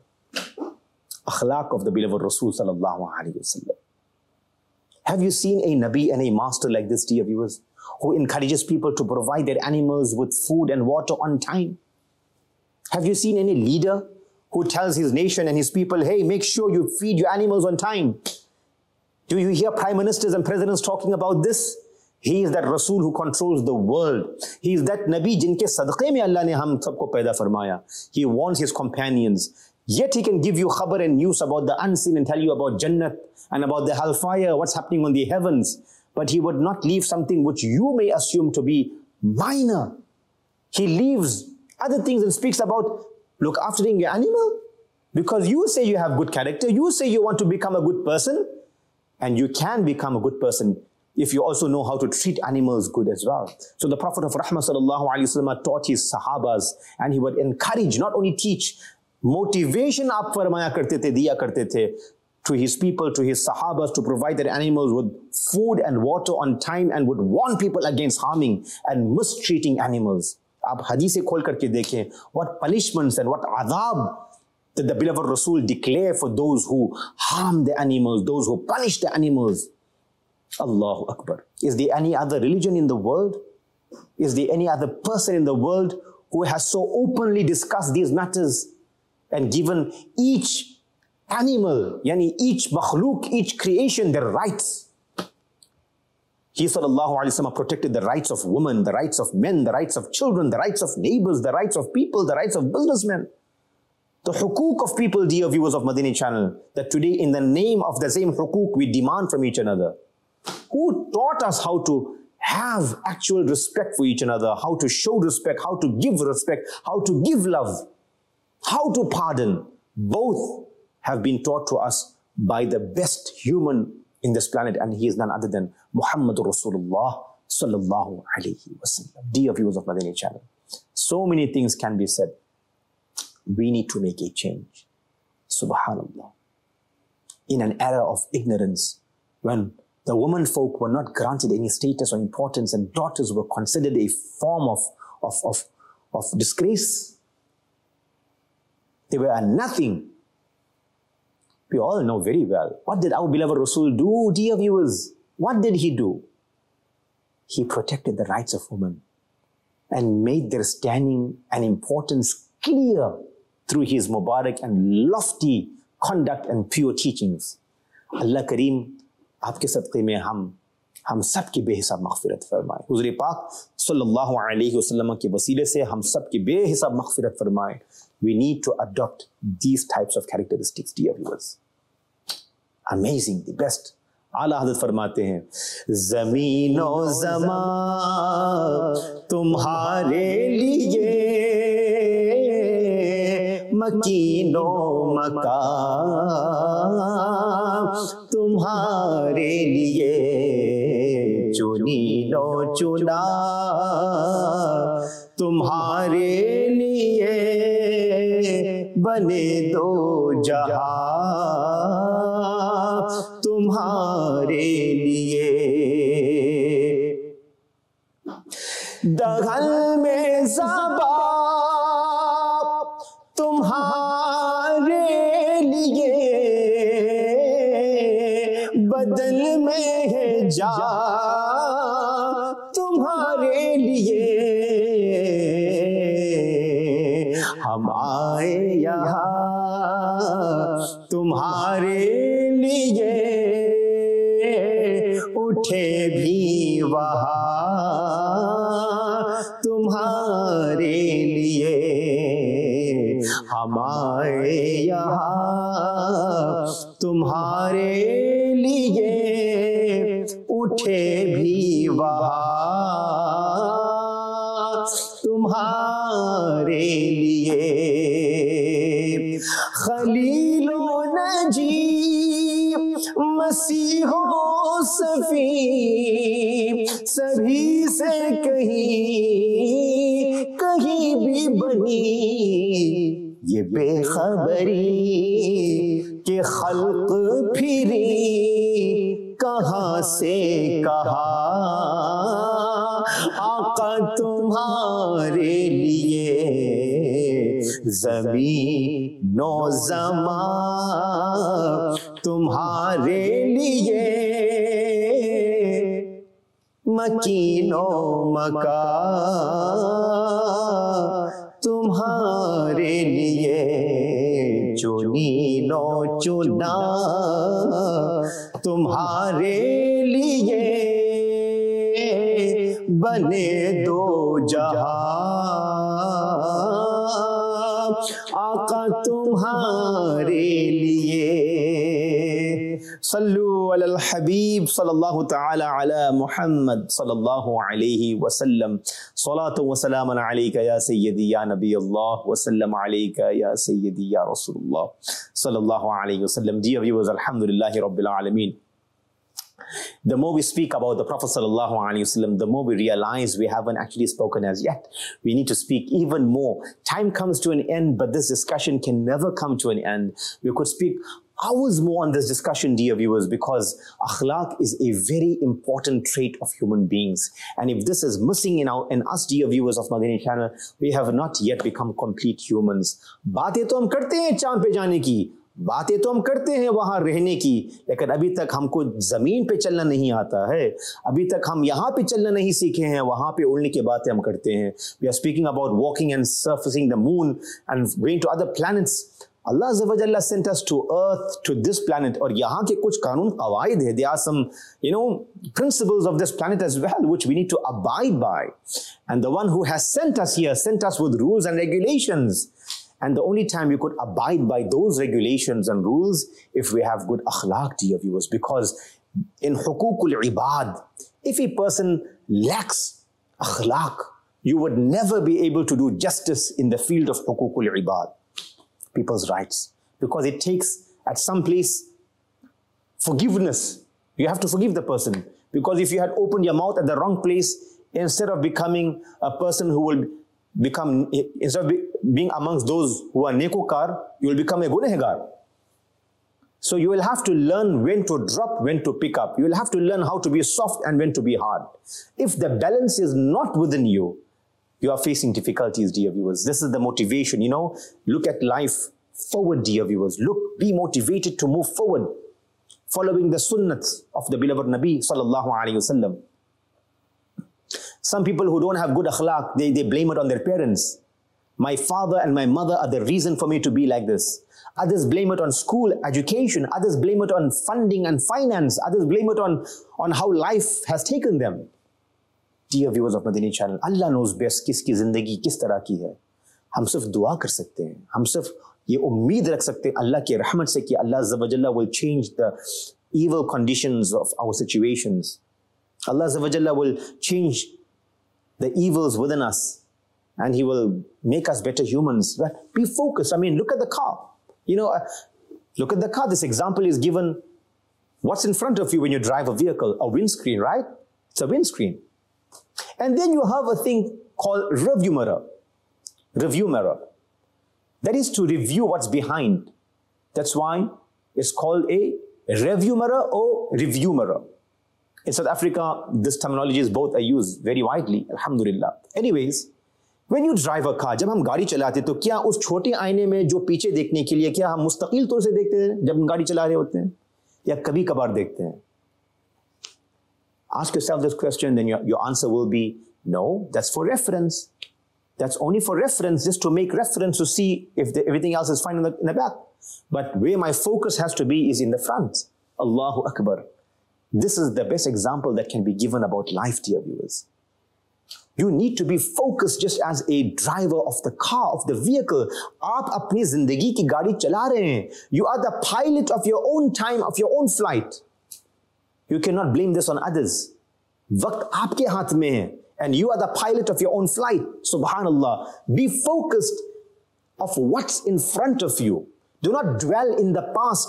Speaker 2: Akhlaq of the beloved Rasul sallallahu alaihi wasallam. Have you seen a Nabi and a master like this, dear viewers, who encourages people to provide their animals with food and water on time? Have you seen any leader who tells his nation and his people, hey, make sure you feed your animals on time? Do you hear prime ministers and presidents talking about this? He is that Rasul who controls the world. He is that Nabi jinke sadaqe mein Allah ne hum sabko paida farmaya. He warns his companions. Yet he can give you khabar and news about the unseen and tell you about Jannat and about the hellfire, what's happening on the heavens. But he would not leave something which you may assume to be minor. He leaves other things and speaks about look after your animal. Because you say you have good character, you say you want to become a good person, and you can become a good person if you also know how to treat animals good as well. So the Prophet of Rahmah sallallahu alaihi wasallam taught his sahabas, and he would encourage, not only teach, motivation aap farmaya karte the, diya karte the, to his people, to his sahabas, to provide their animals with food and water on time, and would warn people against harming and mistreating animals. Aap hadith khol karke dekhen what punishments and what adab did the beloved Rasul declare for those who harm the animals, those who punish the animals. Allahu Akbar. Is there any other religion in the world? Is there any other person in the world who has so openly discussed these matters and given each animal, yani each makhluk, each creation their rights? He sallallahu alaihi wasallam protected the rights of women, the rights of men, the rights of children, the rights of neighbors, the rights of people, the rights of businessmen. The hukuk of people, dear viewers of Madani channel, that today in the name of the same hukuk we demand from each another. Who taught us how to have actual respect for each another, how to show respect, how to give respect, how to give love, how to pardon? Both have been taught to us by the best human in this planet, and he is none other than Muhammad Rasulullah sallallahu alaihi wasallam. Dear viewers of Madani channel, so many things can be said. We need to make a change. Subhanallah. In an era of ignorance, when the women folk were not granted any status or importance, and daughters were considered a form of disgrace, they were nothing. We all know very well. What did our beloved Rasul do, dear viewers? What did he do? He protected the rights of women and made their standing and importance clear through his Mubarak and lofty conduct and pure teachings. Allah Kareem, आपके सदक़े में हम सब की बेहिसाब मग़फ़िरत फरमाए. हुज़ूर पाक सल्लल्लाहु अलैहि वसल्लम के वसीले से हम सब की बेहिसाब मग़फ़िरत फरमाए. We need to adopt these types of characteristics, dear viewers. Amazing, the best. आला हज़रत फरमाते हैं, ज़मीनो ज़मान तुम्हारे लिए, मकीनो मकाम तुम्हारे लिए, जो چنینو چنا تمہارے لیے بنے دو جہاں تمہارے لیے دغل میں زبا تمہارے لیے بدل میں ہے جا تمہارے لیے ہم آئے یہاں تمہارے لیے اٹھے بھی وہاں تمہارے لیے ہم آئے یہاں تمہارے لیے اٹھے بھی وہاں تمہارے لیے خلیل و نجیب مسیح و صفی سبھی سے کہیں بھی بنی یہ بے خبری کہ خلق پھری کہاں سے کہاں آقا تمہارے لیے زمین و زمان تمہارے لیے مکین و مکان تمہارے لیے چنین و چنا تمہارے لیے بنے دو جہاں آقا تمہارے لیے صلو علی الحبیب صلی اللہ تعالی علی محمد صلی اللہ علیہ وسلم صلاۃ و سلام علیک یا سیدی یا نبی اللہ وسلم علیک یا سیدی یا رسول اللہ صلی اللہ علیہ وسلم. Dear viewers, alhamdulillah Rabbil Alameen. The more we speak about the Prophet sallallahu alaihi wasallam, the more we realize we haven't actually spoken as yet. We need to speak even more. Time comes to an end, but this discussion can never come to an end. We could speak hours more on this discussion, dear viewers, because akhlaq is a very important trait of human beings. And if this is missing in us, dear viewers of Madani channel, we have not yet become complete humans. باتیں تو ہم کرتے ہیں چاند پہ جانے کی, باتیں تو ہم کرتے ہیں وہاں رہنے کی, لیکن ابھی تک ہم کو زمین پہ چلنا نہیں آتا ہے. ابھی تک ہم یہاں پہ چلنا نہیں سیکھے ہیں, وہاں پہ اڑنے کی باتیں ہم کرتے ہیں. We are speaking about walking and surfacing the moon and going to other planets. Allah Azza wa Jalla sent us to earth, to this planet, اور یہاں کے کچھ قانون قواعد ہے. There are some, principles of this planet as well, which we need to abide by. And the one who has sent us here, sent us with rules and regulations. And the only time we could abide by those regulations and rules if we have good akhlaq, dear viewers. Because in hukukul ibad, if a person lacks akhlaq, you would never be able to do justice in the field of hukukul ibad, people's rights. Because it takes at some place forgiveness. You have to forgive the person. Because if you had opened your mouth at the wrong place, instead of becoming a person who will instead of being amongst those who are nekokar, you will become a gunehgar. So you will have to learn when to drop, when to pick up. You will have to learn how to be soft and when to be hard. If the balance is not within you, you are facing difficulties, dear viewers. This is the motivation, Look at life forward, dear viewers. Be motivated to move forward, following the sunnats of the beloved Nabi sallallahu alayhi wasallam. Some people who don't have good akhlaq, they blame it on their parents. My father and my mother are the reason for me to be like this. Others blame it on school, education. Others blame it on funding and finance. Others blame it on how life has taken them. Dear viewers of Madani channel, Allah knows best kis ki zindagi kis tarah ki hai. Hum sirf dua kar sakte hain. Hum sirf ye ummeed rakh sakte hain Allah ki rahmat se ki Allah Azza wa Jalla will change the evil conditions of our situations. Allah Azza wa Jalla will change the evils within us, and He will make us better humans. But be focused. Look at the car. Look at the car. This example is given. What's in front of you when you drive a vehicle? A windscreen, right? It's a windscreen. And then you have a thing called review mirror. Review mirror. That is to review what's behind. That's why it's called a review mirror or review mirror. In South Africa, this terminology is both are used very widely. Alhamdulillah. Anyways, when you drive a car, जब हम गाड़ी चलाते हैं तो क्या उस छोटे आईने में जो पीछे देखने के लिए क्या हम मुस्तकिल तौर से देखते हैं जब हम गाड़ी चला रहे होते हैं या कभी कभार देखते हैं? Ask yourself this question, then your answer will be no, that's for reference. That's only for reference, just to make reference to see if everything else is fine in the back. But where my focus has to be is in the front. Allahu Akbar. This is the best example that can be given about life, dear viewers. You need to be focused just as a driver of the car, of the vehicle. आप अपनी जिंदगी की गाड़ी चला रहे हैं. You are the pilot of your own time, of your own flight. You cannot blame this on others. वक्त आपके हाथ में है. And you are the pilot of your own flight. Subhanallah. Be focused of what's in front of you. Do not dwell in the past.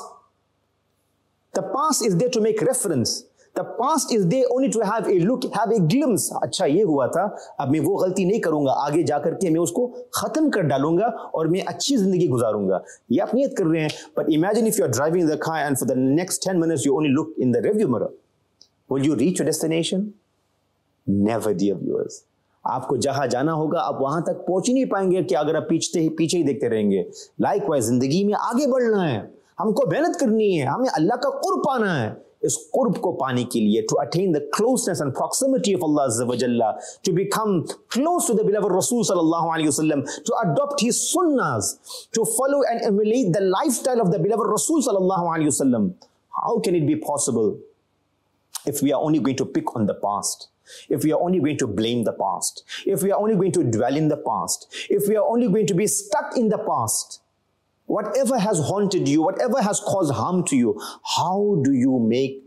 Speaker 2: The past is there to make reference. The past is there only to have a look, have a glimpse. अच्छा ये हुआ था, अब मैं वो गलती नहीं करूंगा, आगे जाकर के मैं उसको खत्म कर डालूंगा और मैं अच्छी जिंदगी गुजारूंगा. ये आप नियत कर रहे हैं. But imagine if you are driving the car and for the next 10 minutes you only look in the rearview mirror. Will you reach your destination? Never, dear viewers. आपको जहां जाना होगा आप वहां तक पहुंच ही नहीं पाएंगे कि अगर आप पीछे ही देखते रहेंगे. Likewise, जिंदगी में आगे बढ़ना है, हमको मेहनत करनी है, हमें अल्लाह का कुर्ब पाना है. इस कुर्ब को पाने के लिए, to attain the closeness and proximity of Allah Azza wa Jalla, to become close to the beloved Rasul sallallahu alaihi wasallam, to adopt his sunnahs, to follow and emulate the lifestyle of the beloved Rasul sallallahu alaihi wasallam. How can it be possible if we are only going to pick on the past? If we are only going to blame the past, if we are only going to dwell in the past, if we are only going to be stuck in the past, whatever has haunted you, whatever has caused harm to you, how do you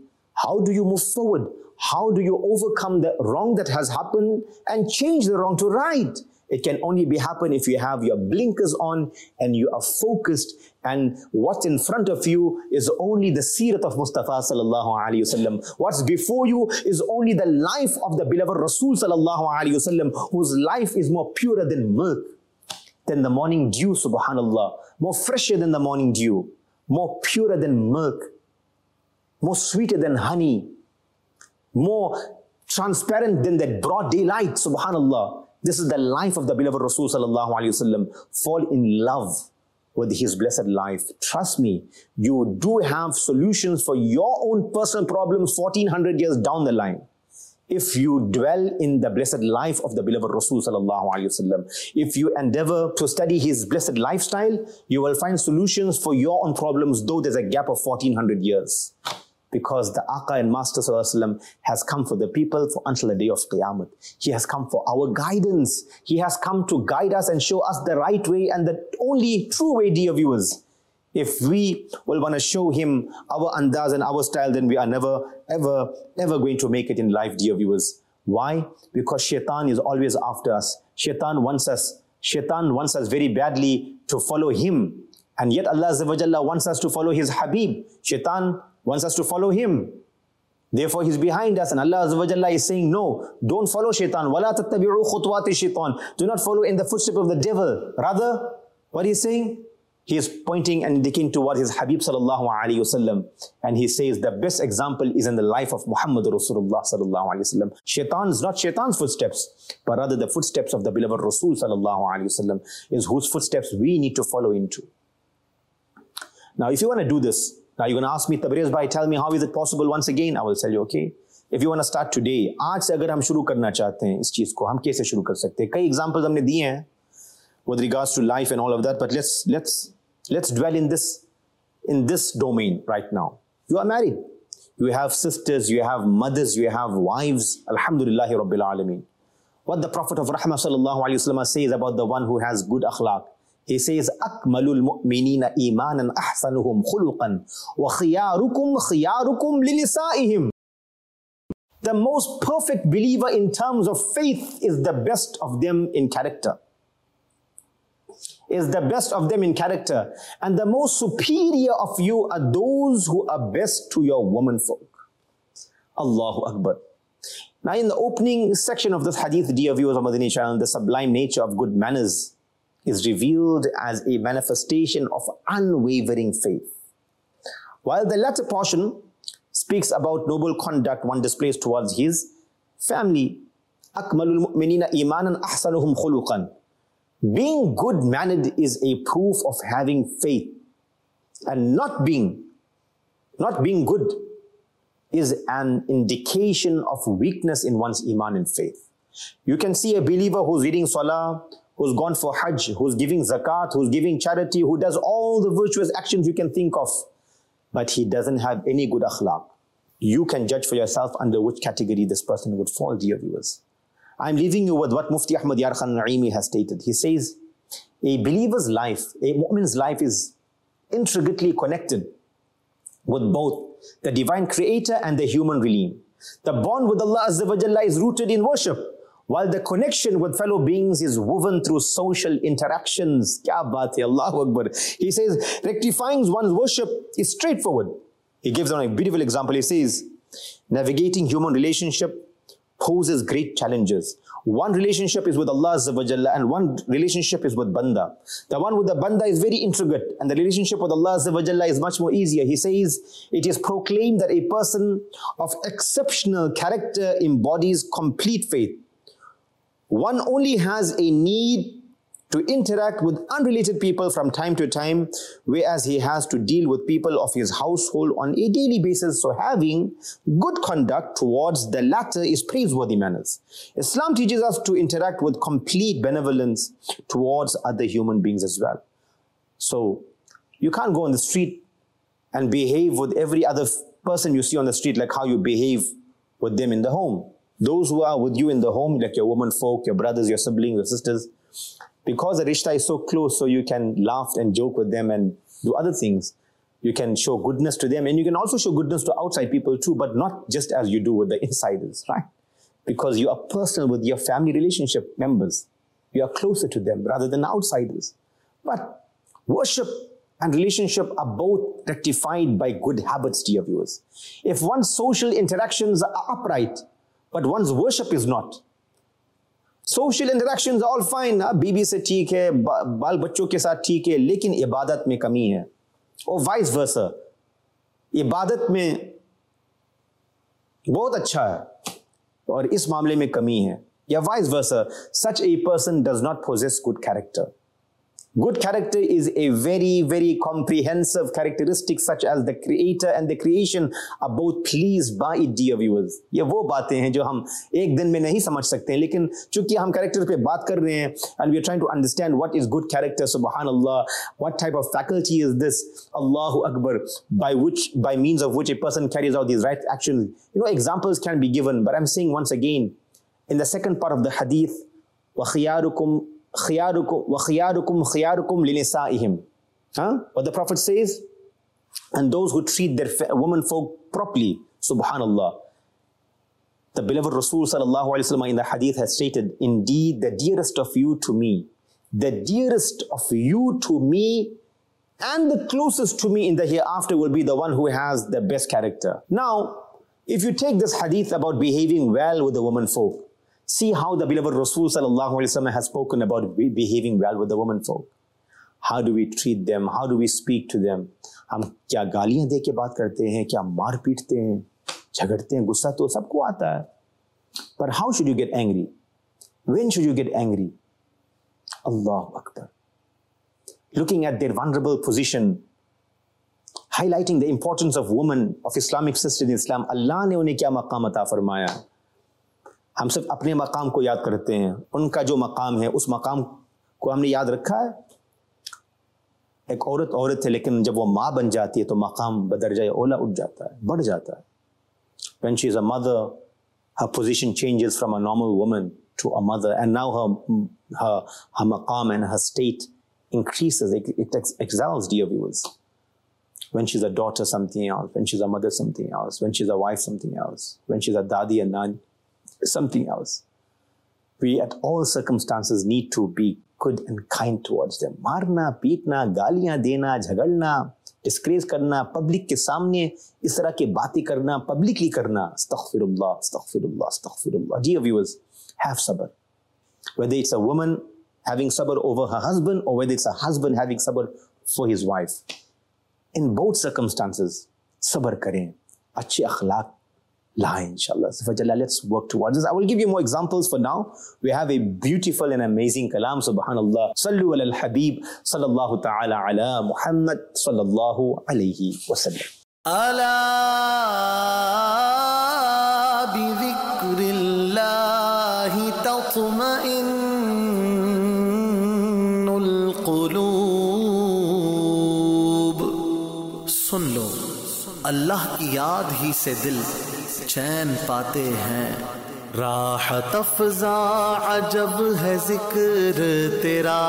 Speaker 2: move forward? How do you overcome the wrong that has happened and change the wrong to right? It can only be happen if you have your blinkers on and you are focused, and what's in front of you is only the seerat of Mustafa sallallahu alaihi wasallam. What's before you is only the life of the beloved Rasul sallallahu alaihi wasallam, whose life is more purer than milk, than the morning dew, subhanallah, more fresher than the morning dew, more purer than milk, more sweeter than honey, more transparent than that broad daylight, subhanallah. This is the life of the beloved Rasul sallallahu alaihi wasallam. Fall in love with his blessed life. Trust me, you do have solutions for your own personal problems 1400 years down the line. If you dwell in the blessed life of the beloved Rasul sallallahu alaihi wasallam, if you endeavor to study his blessed lifestyle, you will find solutions for your own problems, though there's a gap of 1400 years. Because the Aqa and Master sallallahu alaihi wasallam has come for the people until the day of Qiyamah. He has come for our guidance. He has come to guide us and show us the right way and the only true way, dear viewers. If we will want to show him our andaz and our style, then we are never, ever, ever going to make it in life, dear viewers. Why? Because shaitan is always after us. Shaitan wants us very badly to follow him. And yet Allah Azza wa Jalla wants us to follow his Habib. Shaitan wants us to follow him. Therefore, he's behind us. And Allah Azza wa Jalla is saying, no, don't follow shaitan. وَلَا تَتَّبِعُوا خُطْوَاتِ الشَّيْطَانِ. Do not follow in the footsteps of the devil. Rather, what he's saying? He is pointing and indicating toward his Habib sallallahu alaihi wasallam. And he says the best example is in the life of Muhammad Rasulullah sallallahu alaihi wasallam. Shaitan is not shaitan's footsteps, but rather the footsteps of the beloved Rasul sallallahu alaihi wasallam is whose footsteps we need to follow into. Now, if you want to do this, now you're going to ask me, Tabriz bhai, tell me how is it possible once again? I will tell you, okay. If you want to start today, आज से अगर हम शुरू करना चाहते हैं इस चीज को, हम कैसे शुरू कर सकते हैं? कई examples हमने दिए हैं with regards to life and all of that, but let's dwell in this domain right now. You are married. You have sisters, you have mothers, you have wives. Alhamdulillahi Rabbil Alameen. What the Prophet of Rahmah sallallahu alayhi wa sallam says about the one who has good akhlaq. He says, أَكْمَلُ الْمُؤْمِنِينَ إِيمَانًا أَحْسَنُهُمْ خُلُقًا وَخِيَارُكُمْ خِيَارُكُمْ لِنِسَائِهِمْ. The most perfect believer in terms of faith is the best of them in character. Is the best of them in character. And the most superior of you are those who are best to your womenfolk. Allahu Akbar. Now, in the opening section of this hadith, dear viewers of Madani channel, the sublime nature of good manners is revealed as a manifestation of unwavering faith. While the latter portion speaks about noble conduct one displays towards his family. أَكْمَلُ الْمُؤْمِنِينَ إِيمَانًا أَحْسَنُهُمْ خُلُقًا. Being good-mannered is a proof of having faith. And not being good is an indication of weakness in one's iman and faith. You can see a believer who's reading salah, who's gone for hajj, who's giving zakat, who's giving charity, who does all the virtuous actions you can think of, but he doesn't have any good akhlaq. You can judge for yourself under which category this person would fall, dear viewers. I'm leaving you with what Mufti Ahmad Yar Khan Naimi has stated. He says, a believer's life, a mu'min's life is intricately connected with both the divine creator and the human realm. The bond with Allah Azza wa Jalla is rooted in worship, while the connection with fellow beings is woven through social interactions. Kya baat hai, Allahu Akbar. He says, rectifying one's worship is straightforward. He gives them a beautiful example. He says, navigating human relationship poses great challenges. One relationship is with Allah Azza wa Jalla and one relationship is with Banda. The one with the Banda is very intricate and the relationship with Allah Azza wa Jalla is much more easier. He says, it is proclaimed that a person of exceptional character embodies complete faith. One only has a need to interact with unrelated people from time to time, whereas he has to deal with people of his household on a daily basis. So having good conduct towards the latter is praiseworthy manners. Islam teaches us to interact with complete benevolence towards other human beings as well. So you can't go on the street and behave with every other person you see on the street like how you behave with them in the home. Those who are with you in the home, like your women folk, your brothers, your siblings, your sisters, because the rishta is so close, so you can laugh and joke with them and do other things. You can show goodness to them and you can also show goodness to outside people too, but not just as you do with the insiders, right? Because you are personal with your family relationship members. You are closer to them rather than outsiders. But worship and relationship are both rectified by good habits, dear viewers. If one's social interactions are upright, but one's worship is not, social interactions are all fine, बीबी से ठीक है, बाल बच्चों के साथ ठीक है, लेकिन इबादत में कमी है. और vice versa, इबादत में बहुत अच्छा है और इस मामले में कमी है. या vice versa, such a person does not possess good character. Good character is a very, very comprehensive characteristic such as the creator and the creation are both pleased by it, dear viewers. ये वो बातें हैं जो हम एक दिन में नहीं समझ सकते हैं, लेकिन चूंकि हम character पे बात कर रहे हैं and we are trying to understand what is good character, subhanallah, what type of faculty is this, Allahu Akbar, by means of which a person carries out these right actions. You know, examples can be given, but I'm saying once again, in the second part of the hadith, وَخِيَارُكُمْ لِنِسَائِهِمْ. What the Prophet says, and those who treat their women folk properly, subhanallah. The beloved Rasul sallallahu alaihi wasallam in the hadith has stated, indeed the dearest of you to me, the dearest of you to me and the closest to me in the hereafter will be the one who has the best character. Now, if you take this hadith about behaving well with the women folk, see how the beloved Rasul sallallahu alaihi wasallam has spoken about behaving well with the women folk. How do we treat them? How do we speak to them? हम क्या गालियां दे के बात करते हैं? क्या मार पीटते हैं? झगड़ते हैं? गुस्सा तो सबको आता है. But how should you get angry? When should you get angry? Allahu Akbar. Looking at their vulnerable position, highlighting the importance of women, of Islamic sisters in Islam, Allah ने उन्हें क्या मकाम अता फरमाया. हम सब अपने मकाम को याद करते हैं, उनका जो मकाम है उस मकाम को हमने याद रखा है. एक औरत है, लेकिन जब वो माँ बन जाती है तो मकाम बदरजा ओला उठ जाता है, बढ़ जाता है. When she is a mother, her position changes from a normal woman to a mother, and now her maqam and her state increases, it excels, dear viewers. When she's a daughter, something else. When she's a mother, something else. When she's a wife, something else. When she's a dadi and nan, something else. We at all circumstances need to be good and kind towards them. Marna, peetna, galiyan dena, jhagalna, ڈسکریز کرنا, public کے سامنے اس طرح کی باتیں کرنا, publicly کرنا, استغفر اللہ استغفر اللہ استغفر اللہ. Dear viewers, have sabr. Whether it's a woman having sabr over her husband or whether it's a husband having sabr for his wife. In both circumstances, sabr karیں, اچھے اخلاق لائیں inshallah. Let's work towards this. I will give you more examples for now. We have a beautiful and amazing kalam, subhanallah. Sallu ala al-habib, sallallahu ta'ala ala Muhammad, sallallahu alayhi wa sallam.
Speaker 1: Ala bi dhikrillahi tatma'innul qulub. سن لو, اللہ کی یاد ہی سے دل چین پاتے ہیں. راحت افزا عجب ہے ذکر تیرا,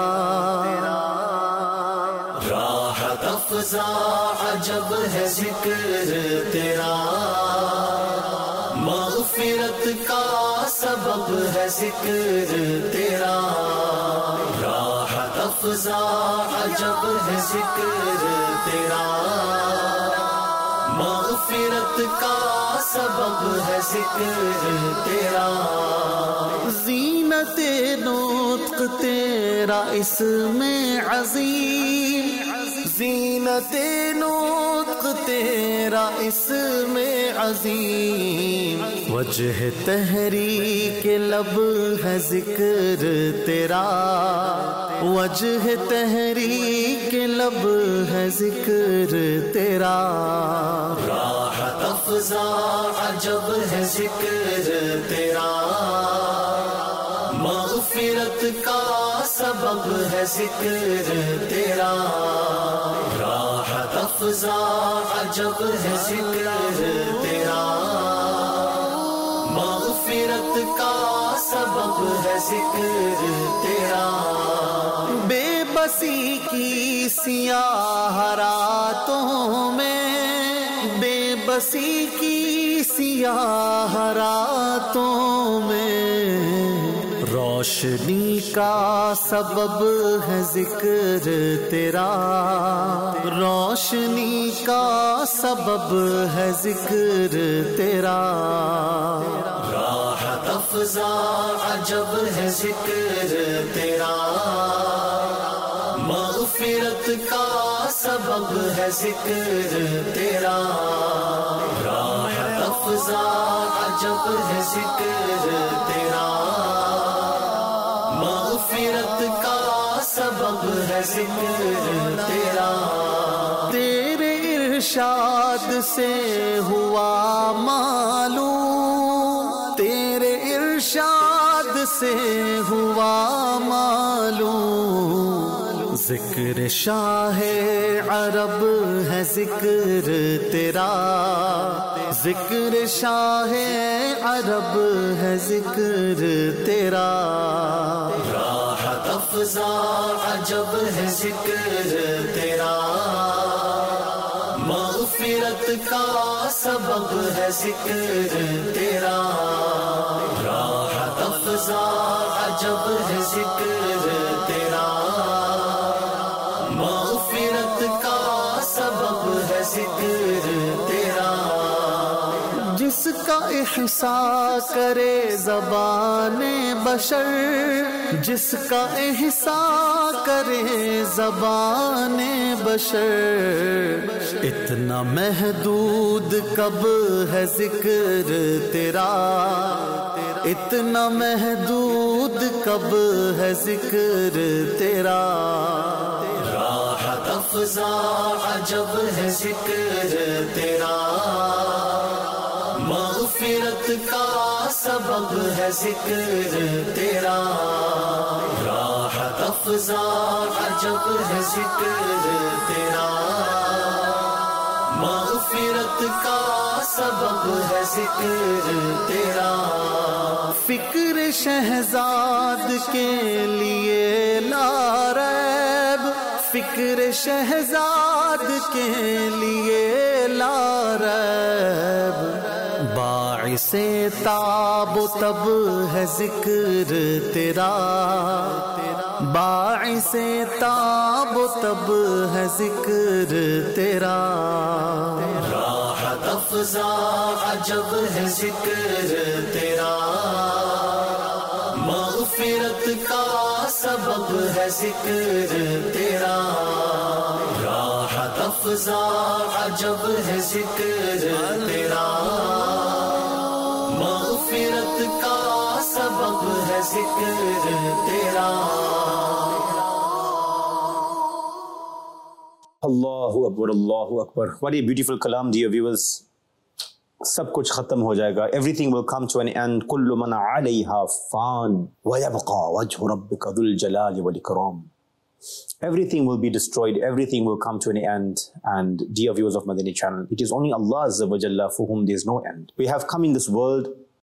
Speaker 1: راحت افزا عجب ہے ذکر تیرا, مغفرت کا سبب ہے ذکر تیرا. راحت افزا عجب ہے ذکر تیرا, مغفرت کا سبب ہے ذکر تیرا. زینت نطق تیرا اس میں عظیم, زینت نطق تیرا اس میں عظیم. وجہ تحریک لب ہے ذکر تیرا, وجہ تحریک لب ہے ذکر تیرا. راحت افزا عجب ہے ذکر تیرا, مغفرت کا سبب ہے ذکر تیرا. راحت افزا عجب ہے ذکر تیرا, مغفرت کا سبب ہے ذکر تیرا. بے بسی کی سیاہ راتوں میں, بے بسی کی سیاہ راتوں میں, روشنی کا سبب ہے ذکر تیرا, روشنی کا سبب ہے ذکر تیرا. راحت افزا عجب ہے ذکر تیرا, مغفرت کا سبب ہے ذکر تیرا. راحت افزا عجب ہے ذکر تیرا, مغفرت کا سبب ہے ذکر تیرا. تیرے ارشاد سے ہوا معلوم, تیرے ارشاد سے ہوا معلوم. ذکر شاہ عرب ہے ذکر تیرا, ذکر شاہ عرب ہے ذکر تیرا. راحت افزا عجب ہے ذکر تیرا, مغفرت کا سبب ہے ذکر تیرا. راحت افزا عجب ہے ذکر تیرا, مغفرت کا سبب ہے ذکر تیرا. جس کا احسان کرے زبان بشر, جس کا احسان کرے زبان بشر, اتنا محدود کب ہے ذکر تیرا, اتنا محدود کب ہے ذکر تیرا. راحت افزا عجب ہے ذکر تیرا, مغفرت کا سبب ہے ذکر تیرا. راحت افزا عجب ہے ذکر تیرا, مغفرت کا سبب ہے ذکر تیرا. فکر شہزاد کے لیے لا ریب, فکر شہزاد کے لیے لا ریب. باعث باعث تاب و تب ہے ذکر تیرا، باعث تاب و تب ہے ذکر تیرا، راحت افزا عجب ہے ذکر تیرا، مغفرت کا سبب ہے ذکر تیرا، راحت افزا عجب ہے ذکر تیرا، مغفرت کا سبب ہے ذکر تیرا۔
Speaker 2: اللہ اکبر، اللہ اکبر. What a beautiful kalam, dear viewers. سب کچھ ختم ہو جائے گا. Everything will come to an end. كل من عليها فان ويبقى وجه ربك ذو الجلال والإكرام. Everything will be destroyed. Everything will come to an end. And dear viewers of Madani channel, it is only Allah Azza wa Jalla for whom there is no end. We have come in this world.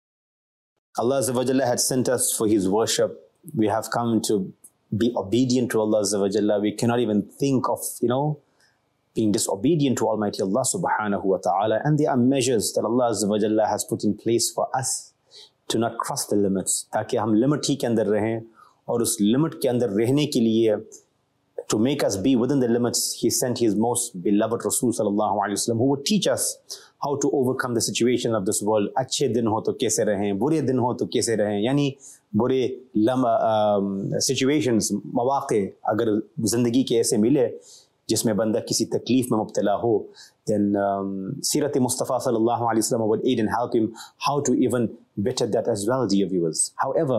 Speaker 2: Allah Azza wa Jalla had sent us for His worship. We have come to be obedient to Allah Azza wa Jalla. We cannot even think of, being disobedient to Almighty Allah subhanahu wa ta'ala. And there are measures that Allah Azza wa Jalla has put in place for us to not cross the limits. تاکہ ہم limit ہی کے اندر رہیں، اور اس limit کے اندر رہنے کے لیے to make us be within the limits, He sent His most beloved Rasul sallallahu alayhi wa sallam, who would teach us how to overcome the situation of this world. اچھے دن ہو تو کیسے رہیں، برے دن ہو تو کیسے رہیں، یعنی برے situations، مواقع اگر زندگی کے ایسے ملے جس میں بندہ کسی تکلیف میں مبتلا ہو، then سیرت مصطفیٰ صلی اللہ علیہ وسلم would aid and help him how to even better that as well, dear viewers. However,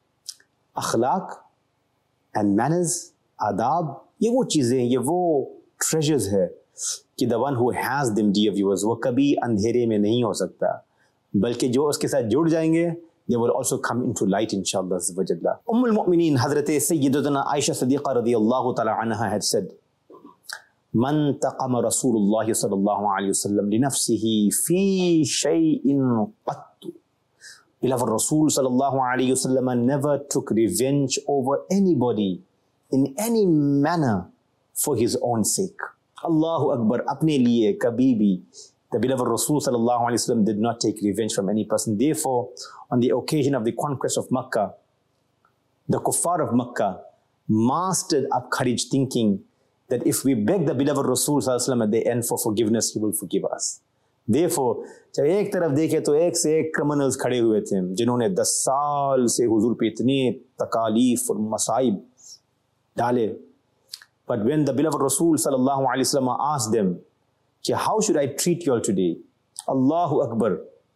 Speaker 2: اخلاق and manners، آداب، یہ وہ چیزیں، یہ وہ treasures ہے کہ the one who has them, dear viewers، وہ کبھی اندھیرے میں نہیں ہو سکتا، بلکہ جو اس کے ساتھ جڑ جائیں گے they will also come into light inshallah azza wa jalla. المؤمنین حضرت سیدتنا عائشہ صدیقہ رضی اللہ تعالی عنہا had said, من تقم رسول اللہ صلی اللہ علیہ وسلم لنفسه فی شیء قط. Beloved Rasul sallallahu alayhi wa sallam never took revenge over anybody in any manner for his own sake. Allahu Akbar. اپنے لیے کبھی بھی the beloved Rasul sallallahu alayhi wa sallam did not take revenge from any person. Therefore, on the occasion of the conquest of Makkah, the kuffar of Makkah mastered up courage, thinking that if we beg the beloved Rasul sallallahu alayhi wa sallam at the end for forgiveness, He will forgive us. Therefore, جب ایک طرف دیکھے تو ایک سے ایک criminals کھڑے ہوئے تھے جنہوں نے 10 سال سے حضور پہ اتنے تکالیف اور مصائب ڈالے. But when the beloved Rasul sallallahu alayhi wa sallam asked them, how should I treat you all today? Allahu Akbar.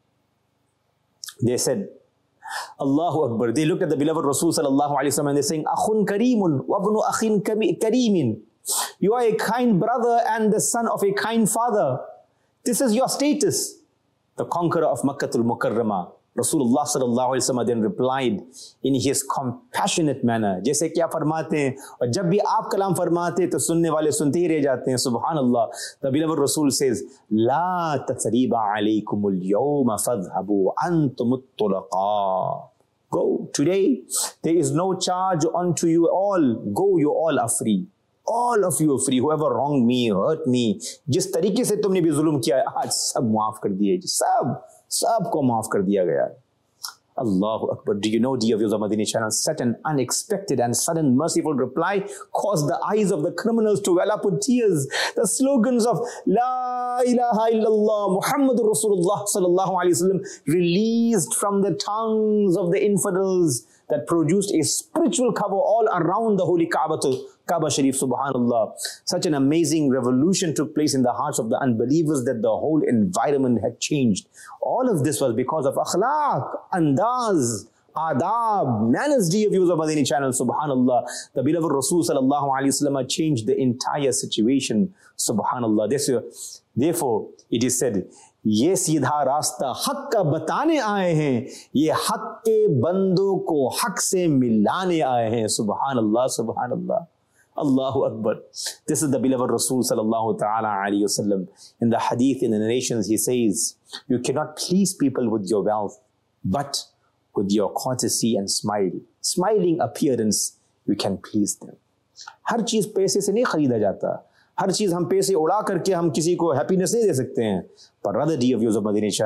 Speaker 2: They said, Allahu Akbar. They looked at the beloved Rasul sallallahu alayhi wa sallam and they're saying, Akhun kareemun wa ibnu akhin kareemin. You are a kind brother and the son of a kind father. This is your status. The conqueror of Makkatul Mukarramah, Rasulullah sallallahu alaihi wasallam then replied in his compassionate manner. جیسے کیا فرماتے ہیں، اور جب بھی آپ کلام فرماتے ہیں تو سننے والے سنتے ہی رہ جاتے ہیں. سبحان اللہ. The beloved Rasul says, لا تثریب علیکم اليوم فاذهبوا انتم الطلقاء. Go today. There is no charge unto you all. Go, you all are free. All of you are free. Whoever wronged me, hurt me, جس طریقے سے تم نے بھی ظلم کیا ہے، آج سب معاف کر دیے، سب کو معاف کر دیا گیا. Allahu Akbar. Do you know, dear viewers of Madani channel, such an unexpected and sudden merciful reply caused the eyes of the criminals to well up with tears. The slogans of La ilaha illallah Muhammadur Rasulullah sallallahu alaihi wasallam released from the tongues of the infidels that produced a spiritual cover all around the holy Kaaba Sharif, subhanallah. Such an amazing revolution took place in the hearts of the unbelievers that the whole environment had changed. All of this was because of akhlaq, andaz, adab, manners, dear viewers of Madani channel, subhanallah. The beloved Rasul sallallahu alayhi wa sallam changed the entire situation, subhanallah. Therefore, it is said, یہ سیدھا راستہ حق کا بتانے آئے ہیں، یہ حق کے بندوں کو حق سے ملانے آئے ہیں. سبحان اللہ، سبحان اللہ. Allahu Akbar. This is the beloved Rasul sallallahu ta'ala alayhi wa sallam. In the hadith, in the narrations, he says, you cannot please people with your wealth, but with your courtesy and smile. Smiling appearance, you can please them. ہر چیز پیسے سے نہیں خریدا جاتا. ہر چیز ہم پیسے اڑا کر کے ہم کسی کو ہیپینس نہیں دے سکتے ہیں. But rather, dear viewers of Madani channel,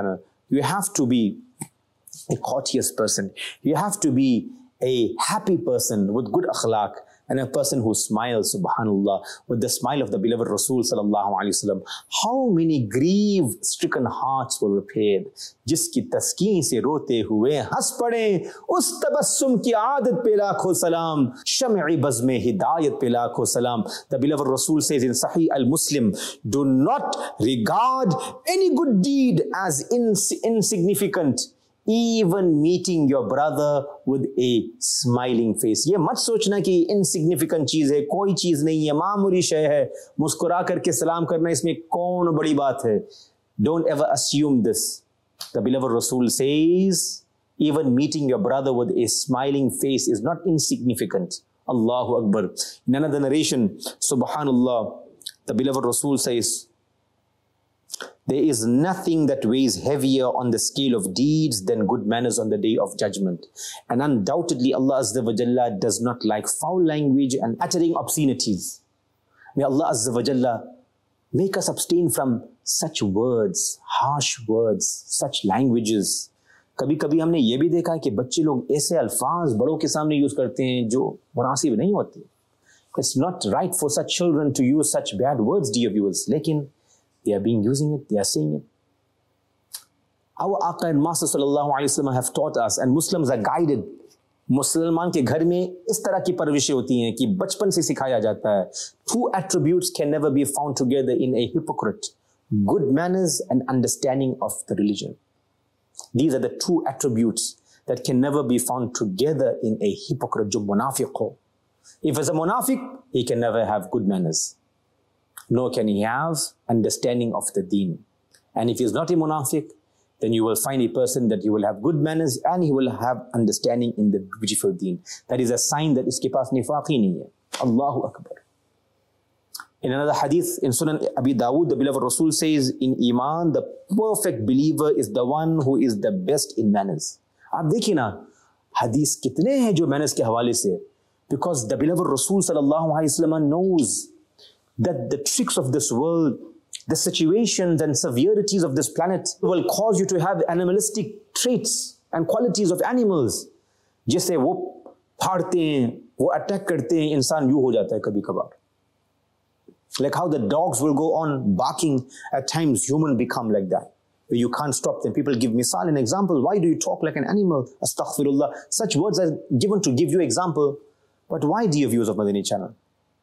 Speaker 2: You have to be a courteous person. You have to be a happy person with good akhlaq, and a person who smiles, subhanallah, with the smile of the beloved Rasul sallallahu alaihi wasallam. How many grief-stricken hearts were repaired. Jiski taskeen se rote hue has pade, us tabassum ki aadat pe lakho salam, sham'i bazme hidayat pe lakho salam. The beloved Rasul says in Sahih al-Muslim, do not regard any good deed as insignificant, even meeting your brother with a smiling face. ये मत सोचना कि insignificant चीज है, कोई चीज नहीं है, मामूली शय है, मुस्कुरा करके सलाम करना इसमें कौन बड़ी बात है. Don't ever assume this. The beloved Rasul says, even meeting your brother with a smiling face is not insignificant. Allahu Akbar. In another narration, subhanallah, the beloved Rasul says, there is nothing that weighs heavier on the scale of deeds than good manners on the day of judgment. And undoubtedly Allah Azza wa Jalla does not like foul language and uttering obscenities. May Allah Azza wa Jalla make us abstain from such words, harsh words, such languages. कभी कभी हमने ये भी देखा है कि बच्चे लोग ऐसे अल्फाज बड़ों के सामने यूज करते हैं जो मुनासिब नहीं होते. It's not right for such children to use such bad words, dear viewers. लेकिन they are being using it, they are saying it. Our Aqā and Master sallallahu alaihi wasallam have taught us, and Muslims are guided. मुसलमान के घर में इस तरह की परवरिशें होती हैं कि बचपन से सिखाया जाता है. Two attributes can never be found together in a hypocrite: good manners and understanding of the religion. These are the two attributes that can never be found together in a hypocrite, जो मुनाफिक हो. If it's a munafiq, he can never have good manners, nor can he have understanding of the deen. And if he's not a munafiq, then you will find a person that he will have good manners and he will have understanding in the beautiful deen. That is a sign that iske paas nifaq hi nahi hai. Allahu Akbar. In another hadith in Sunan Abi Dawud, the beloved Rasul says, in Iman, the perfect believer is the one who is the best in manners. आप देखिए ना, hadith कितने हैं जो manners के हवाले से. Because the beloved Rasul sallallahu alaihi wasallam knows that the tricks of this world, the situations and severities of this planet will cause you to have animalistic traits and qualities of animals. जैसे वो फाड़ते हैं, वो attack करते हैं, इंसान यूं हो जाता है कभी कभार. Like how the dogs will go on barking, at times human become like that. Where you can't stop them. People give misal an example. Why do you talk like an animal? Astaghfirullah. Such words are given to give you example. But why, dear viewers of Madani channel?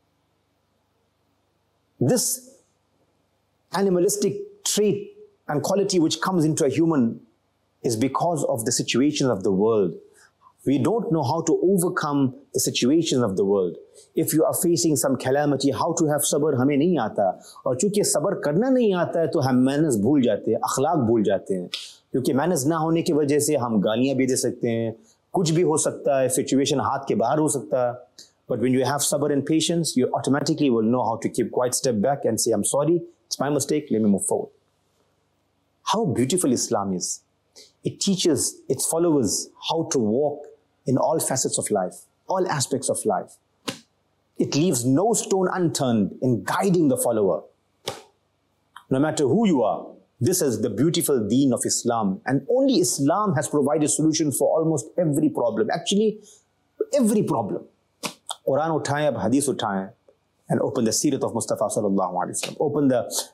Speaker 2: This animalistic trait and quality which comes into a human is because of the situations of the world. We don't know how to overcome the situations of the world. If you are facing some calamity, how to have sabr हमें नहीं आता. और चूंकि सब्र करना नहीं आता है तो हम मैनर्स भूल जाते हैं, अखलाक भूल जाते हैं. क्योंकि मैनर्स ना होने की वजह से हम गालियां भी दे सकते हैं, कुछ भी हो सकता है, सिचुएशन हाथ के बाहर हो सकता है. But when you have sabr and patience, you automatically will know how to keep quiet, step back and say, I'm sorry, it's my mistake, let me move forward. How beautiful Islam is. It teaches its followers how to walk in all facets of life, all aspects of life. It leaves no stone unturned in guiding the follower. No matter who you are, this is the beautiful deen of Islam. And only Islam has provided solutions for almost every problem. Actually, every problem. Quran uthaye, ab hadith uthaye, and open the Sirat of Mustafa sallallahu alaihi wasallam. Open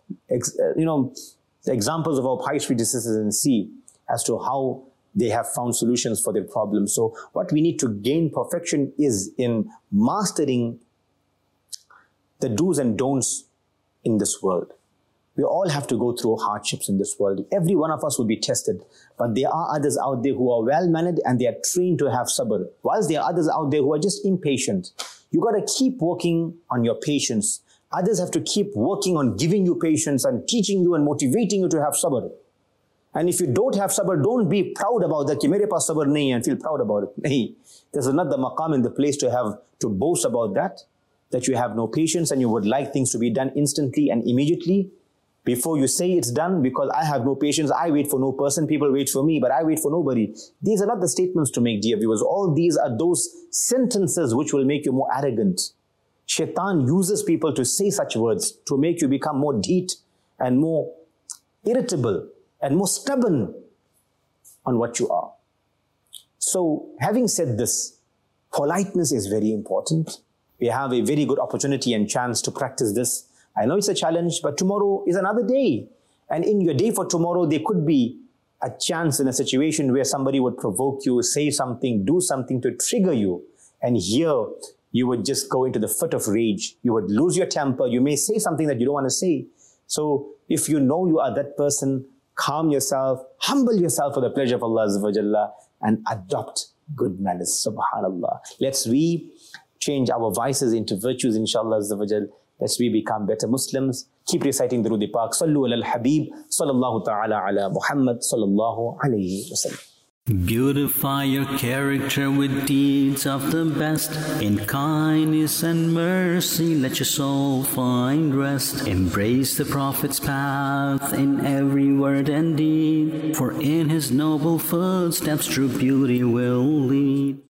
Speaker 2: the examples of our pious predecessors and see as to how they have found solutions for their problems. So what we need to gain perfection is in mastering the do's and don'ts in this world. We all have to go through hardships in this world. Every one of us will be tested. But there are others out there who are well-mannered and they are trained to have sabr. Whilst there are others out there who are just impatient. You got to keep working on your patience. Others have to keep working on giving you patience and teaching you and motivating you to have sabr. And if you don't have sabr, don't be proud about that. Ki mere paas sabr nahi hai, and feel proud about it. Nahi. There's not the maqam in the place to boast about that you have no patience and you would like things to be done instantly and immediately. Before you say it's done, because I have no patience, I wait for no person, people wait for me, but I wait for nobody. These are not the statements to make, dear viewers. All these are those sentences which will make you more arrogant. Shaitan uses people to say such words to make you become more deet and more irritable and more stubborn on what you are. So, having said this, politeness is very important. We have a very good opportunity and chance to practice this. I know it's a challenge, but tomorrow is another day. And in your day for tomorrow, there could be a chance in a situation where somebody would provoke you, say something, do something to trigger you. And here, you would just go into the fit of rage. You would lose your temper. You may say something that you don't want to say. So if you know you are that person, calm yourself, humble yourself for the pleasure of Allah Azza wa Jalla, and adopt good manners. Subhanallah. Let's change our vices into virtues, inshallah Azza wa Jalla. Let's become better Muslims. Keep reciting Durood Pak. Sallu ala al-Habib. Sallallahu ta'ala ala Muhammad. Sallallahu alayhi wa sallam.
Speaker 1: Beautify your character with deeds of the best. In kindness and mercy, let your soul find rest. Embrace the Prophet's path in every word and deed, for in his noble footsteps true beauty will lead.